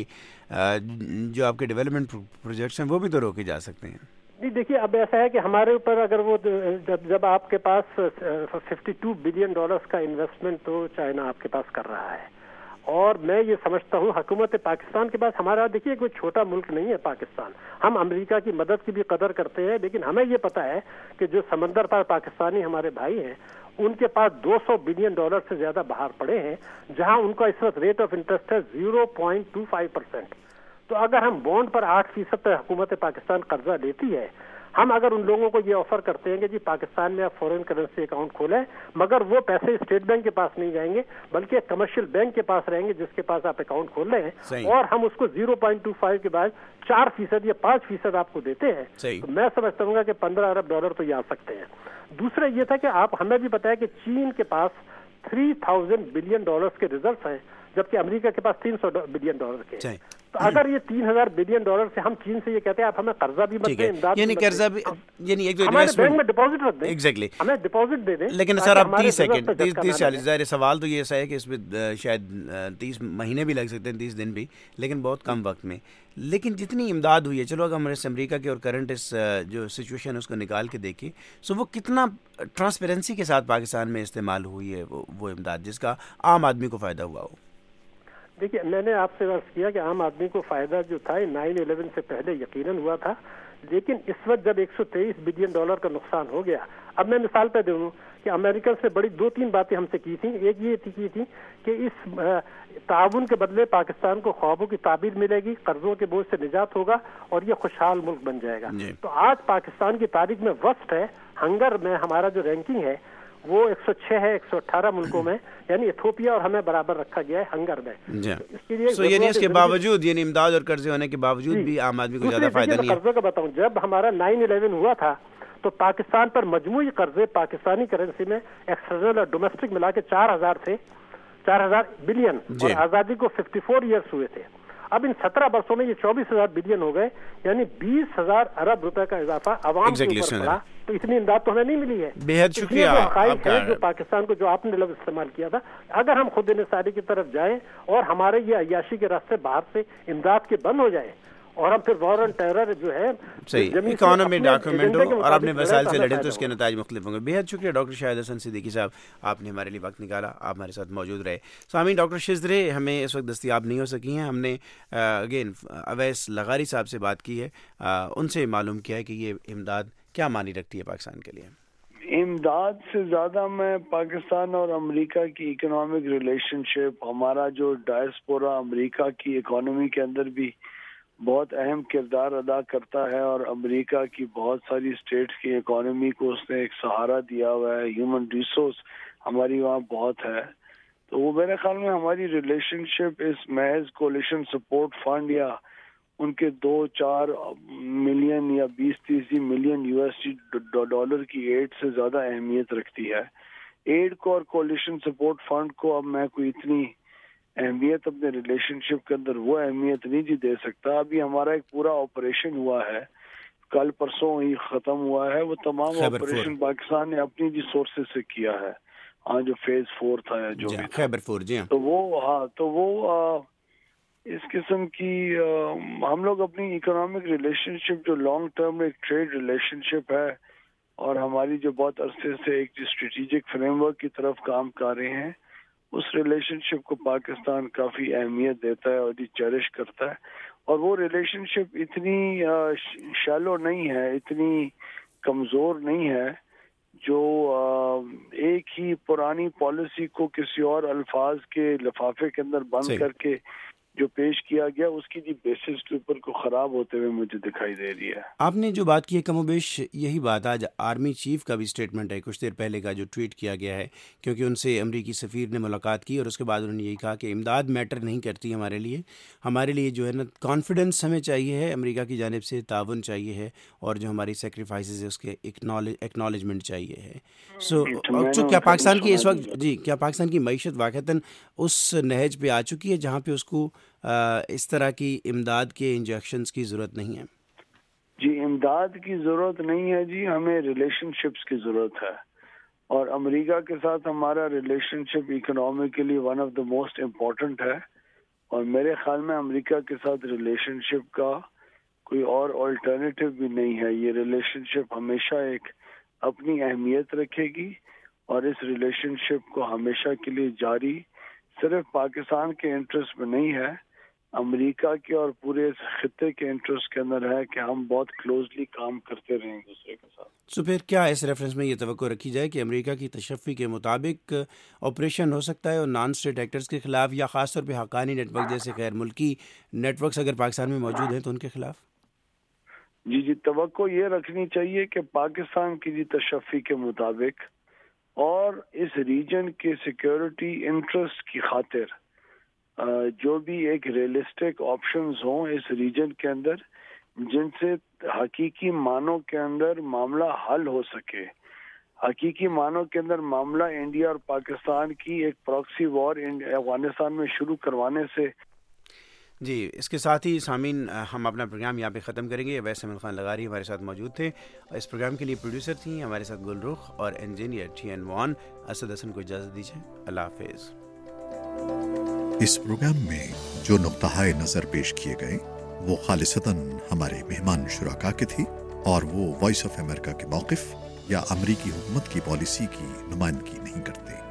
[SPEAKER 1] जो आपके डेवलपमेंट प्रोजेक्ट्स हैं वो भी तो रोके जा सकते हैं।
[SPEAKER 9] नहीं देखिए अब ऐसा है कि हमारे ऊपर अगर वो जब आपके पास $52 बिलियन का इन्वेस्टमेंट तो चाइना आपके पास कर रहा है, और मैं ये समझता हूँ हुकूमत पाकिस्तान के पास, हमारा देखिए कोई छोटा मुल्क नहीं है पाकिस्तान, हम अमेरिका की मदद की भी कदर करते हैं, लेकिन हमें ये पता है कि जो समंदर पर पाकिस्तानी हमारे भाई हैं उनके पास $200 बिलियन से ज्यादा बाहर पड़े हैं, जहां उनका इस वक्त रेट ऑफ इंटरेस्ट है 0.25%। तो अगर हम बॉन्ड पर 8% हुकूमत पाकिस्तान कर्जा लेती है, हम अगर उन लोगों को ये ऑफर करते हैं कि जी पाकिस्तान में आप फॉरेन करेंसी अकाउंट खोलें, मगर वो पैसे स्टेट बैंक के पास नहीं जाएंगे बल्कि कमर्शियल बैंक के पास रहेंगे जिसके पास आप अकाउंट खोल रहे हैं, और हम उसको 0.25 के बाद 4% या 5% आपको देते हैं, तो मैं समझता हूँ कि $15 अरब तो ये आ सकते हैं। दूसरा ये था कि आप हमें भी पता है कि चीन के पास $3000 बिलियन के रिजर्व हैं, जबकि अमेरिका के पास $300 बिलियन के। तो अगर ये $3000 बिलियन से हम चीन से ये कहते हैं आप हमें कर्जा भी मत दें, इमदाद
[SPEAKER 1] यानी कर्जा भी, यानी एक तो
[SPEAKER 9] हमारे बैंक में डिपॉजिट रख दें,
[SPEAKER 1] एग्जैक्टली
[SPEAKER 9] हमें डिपॉजिट दे दें।
[SPEAKER 1] लेकिन सर अब 30 सेकंड 30-40 ज़ाहिर सवाल तो ये ऐसा है कि इसमें शायद 30 महीने भी लग सकते हैं, 30 दिन भी, लेकिन बहुत कम वक्त में। लेकिन जितनी इमदाद हुई है, चलो अगर हम इस अमेरिका के और करंट इस जो सिचुएशन है उसको निकाल के देखें, सो वो कितना ट्रांसपेरेंसी के साथ पाकिस्तान में इस्तेमाल हुई है वो इमदाद जिसका आम आदमी को फ़ायदा हुआ हो।
[SPEAKER 9] देखिए, मैंने आपसे अर्ज किया कि आम आदमी को फ़ायदा जो था 9/11 से पहले यकीनन हुआ था, लेकिन इस वक्त जब $123 बिलियन का नुकसान हो गया, अब मैं मिसाल पे दूँ कि अमेरिका से बड़ी 2-3 बातें हमसे की थी। एक ये की थी कि इस ताउन के बदले पाकिस्तान को ख्वाबों की ताबीर मिलेगी, कर्जों के बोझ से निजात होगा और ये खुशहाल मुल्क बन जाएगा। तो आज पाकिस्तान की तारीख में वर्स्ट है, हंगर में हमारा जो रैंकिंग है वो 106 है 118 मुल्कों में, यानी इथोपिया और हमें बराबर रखा गया है हंगर में।
[SPEAKER 1] इसके लिए यानी इसके बावजूद, यानी इमदाद और कर्जे होने के बावजूद भी आम आदमी को ज्यादा फायदा नहीं है।
[SPEAKER 9] कर्जों का बताऊं, जब हमारा 9/11 हुआ था तो पाकिस्तान पर मजमूई कर्जे पाकिस्तानी करेंसी में एक्सटर्नल और डोमेस्टिक मिला के 4000 थे, 4000 बिलियन, और आजादी को 54 ईयर्स हुए थे। अब इन 17 वर्षों में ये 24,000 बिलियन हो गए, यानी 20,000 अरब रुपए का इजाफा अवाम के ऊपर पड़ा। तो इतनी इमदाद तो हमें नहीं मिली है।
[SPEAKER 1] बेहद शुक्रिया
[SPEAKER 9] आपका, जो पाकिस्तान को, जो आपने लफ्ज इस्तेमाल किया था, अगर हम खुद इंसारी की तरफ जाएं और हमारे ये अय्याशी के रास्ते बाहर से इमदाद के बंद हो जाए और हम फिर वॉर एंड टेरर जो है
[SPEAKER 1] सही इकोनॉमी डॉक्यूमेंट हो और आपने वसाइल से लड़े तो उसके नताज मुख्तलिफ होंगे। बेहद शुक्रिया डॉक्टर शाहिद हसन सिद्दीकी साहब, आपने हमारे लिए वक्त निकाला, आप हमारे साथ मौजूद रहे। सामीन, डॉक्टर शिजरे हमें इस वक्त दस्तयाब नहीं हो सकी हैं, हमने अगेन अवैस लगारी साहब से बात की है, उनसे मालूम किया है कि ये इमदाद क्या मानी रखती है पाकिस्तान के लिए।
[SPEAKER 4] इमदाद से ज़्यादा मैं पाकिस्तान और अमेरिका की इकोनॉमिक रिलेशनशिप, हमारा जो डायस्पोरा अमेरिका की इकोनॉमी के अंदर भी बहुत अहम किरदार अदा करता है और अमेरिका की बहुत सारी स्टेट्स की इकोनॉमी को उसने एक सहारा दिया हुआ है, ह्यूमन रिसोर्स हमारी वहाँ बहुत है, तो वो मेरे ख्याल में हमारी रिलेशनशिप इस महज कोलिशन सपोर्ट फंड या उनके 2-4 मिलियन या 20-30 मिलियन $USD की एड से ज़्यादा अहमियत रखती है। एड को और कोलिशन सपोर्ट फंड को अब मैं कोई इतनी अहमियत अपने रिलेशनशिप के अंदर वो अहमियत नहीं जी दे सकता। अभी हमारा एक पूरा ऑपरेशन हुआ है, कल परसों ही खत्म हुआ है, वो तमाम ऑपरेशन पाकिस्तान ने अपनी जी सोर्सेज से किया है। हाँ, जो फेज 4 था या जो भी
[SPEAKER 1] खैबर 4 जी,
[SPEAKER 4] तो वो इस किस्म की हम लोग अपनी इकोनॉमिक रिलेशनशिप जो लॉन्ग टर्म एक ट्रेड रिलेशनशिप है और हमारी जो बहुत अरसे से एक स्ट्रेटेजिक फ्रेमवर्क की तरफ काम कर रहे हैं, उस रिलेशनशिप को पाकिस्तान काफ़ी अहमियत देता है और चेरिश करता है। और वो रिलेशनशिप इतनी शैलो नहीं है, इतनी कमज़ोर नहीं है जो एक ही पुरानी पॉलिसी को किसी और अल्फाज के लिफाफे के अंदर बंद करके जो पेश किया गया उसकी जी बेसिस के ऊपर को ख़राब होते हुए मुझे दिखाई दे रही है।
[SPEAKER 1] आपने जो बात की है कमोबेश यही बात आज आर्मी चीफ का भी स्टेटमेंट है कुछ देर पहले का जो ट्वीट किया गया है, क्योंकि उनसे अमरीकी सफ़ीर ने मुलाकात की और उसके बाद उन्होंने यही कहा कि इमदाद मैटर नहीं करती हमारे लिए जो है ना कॉन्फिडेंस हमें चाहिए है, अमेरिका की जानिब से ताउन चाहिए है और जो हमारी सेक्रीफाइसेस है उसके एक्नॉलेजमेंट चाहिए है। सो क्या पाकिस्तान की इस वक्त क्या पाकिस्तान की मईशत वाक़तन उस नहज पे आ चुकी है जहाँ पे उसको इस तरह की इमदाद के इंजेक्शंस की ज़रूरत नहीं है?
[SPEAKER 4] जी, इमदाद की ज़रूरत नहीं है जी, हमें रिलेशनशिप्स की ज़रूरत है और अमेरिका के साथ हमारा relationship economically one of the most important है और मेरे ख्याल में अमेरिका के साथ रिलेशनशिप का कोई और अल्टरनेटिव भी नहीं है। ये रिलेशनशिप हमेशा एक अपनी अहमियत रखेगी और इस रिलेशनशिप को हमेशा के लिए जारी सिर्फ पाकिस्तान के इंटरेस्ट में नहीं है, अमेरिका के और पूरे खित्ते के इंटरेस्ट के अंदर है कि हम बहुत क्लोजली काम करते रहें एक दूसरे के साथ।
[SPEAKER 1] सो फिर क्या इस रेफरेंस में ये तवक्को रखी जाए कि अमेरिका की तशफ़ी के मुताबिक ऑपरेशन हो सकता है और नॉन स्टेट एक्टर्स के खिलाफ या ख़ास तौर पे हक़ानी नेटवर्क जैसे गैर मुल्की नेटवर्क्स अगर पाकिस्तान में मौजूद हैं तो उनके खिलाफ?
[SPEAKER 4] जी, तवक्को ये रखनी चाहिए कि पाकिस्तान की जी तशफ़ी के मुताबिक और इस रीजन के सिक्योरिटी इंटरेस्ट की खातिर जो भी एक रियलिस्टिक ऑप्शंस हों इस रीजन के अंदर जिनसे हकीकी मानों के अंदर मामला हल हो सके। حقیقی معنوں کے اندر معاملہ انڈیا اور پاکستان کی ایک پراکسی وار افغانستان میں شروع کروانے سے.
[SPEAKER 1] جی، اس کے ساتھ ہی سامعین ہم اپنا پروگرام یہاں پہ ختم کریں گے. ویس احمد خان لغاری ہمارے ساتھ موجود تھے. اس پروگرام کے لیے پروڈیوسر تھیں ہمارے ساتھ گل رخ اور انجینئر TN وان. اسد حسن کو اجازت دیجیے. اللہ حافظ.
[SPEAKER 10] اس پروگرام میں جو نقطۂ نظر پیش کیے گئے وہ خالصتاً ہمارے مہمان شرکا کے تھی اور وہ وائس آف امریکہ کے موقف یا امریکی حکومت کی پالیسی کی نمائندگی نہیں کرتے.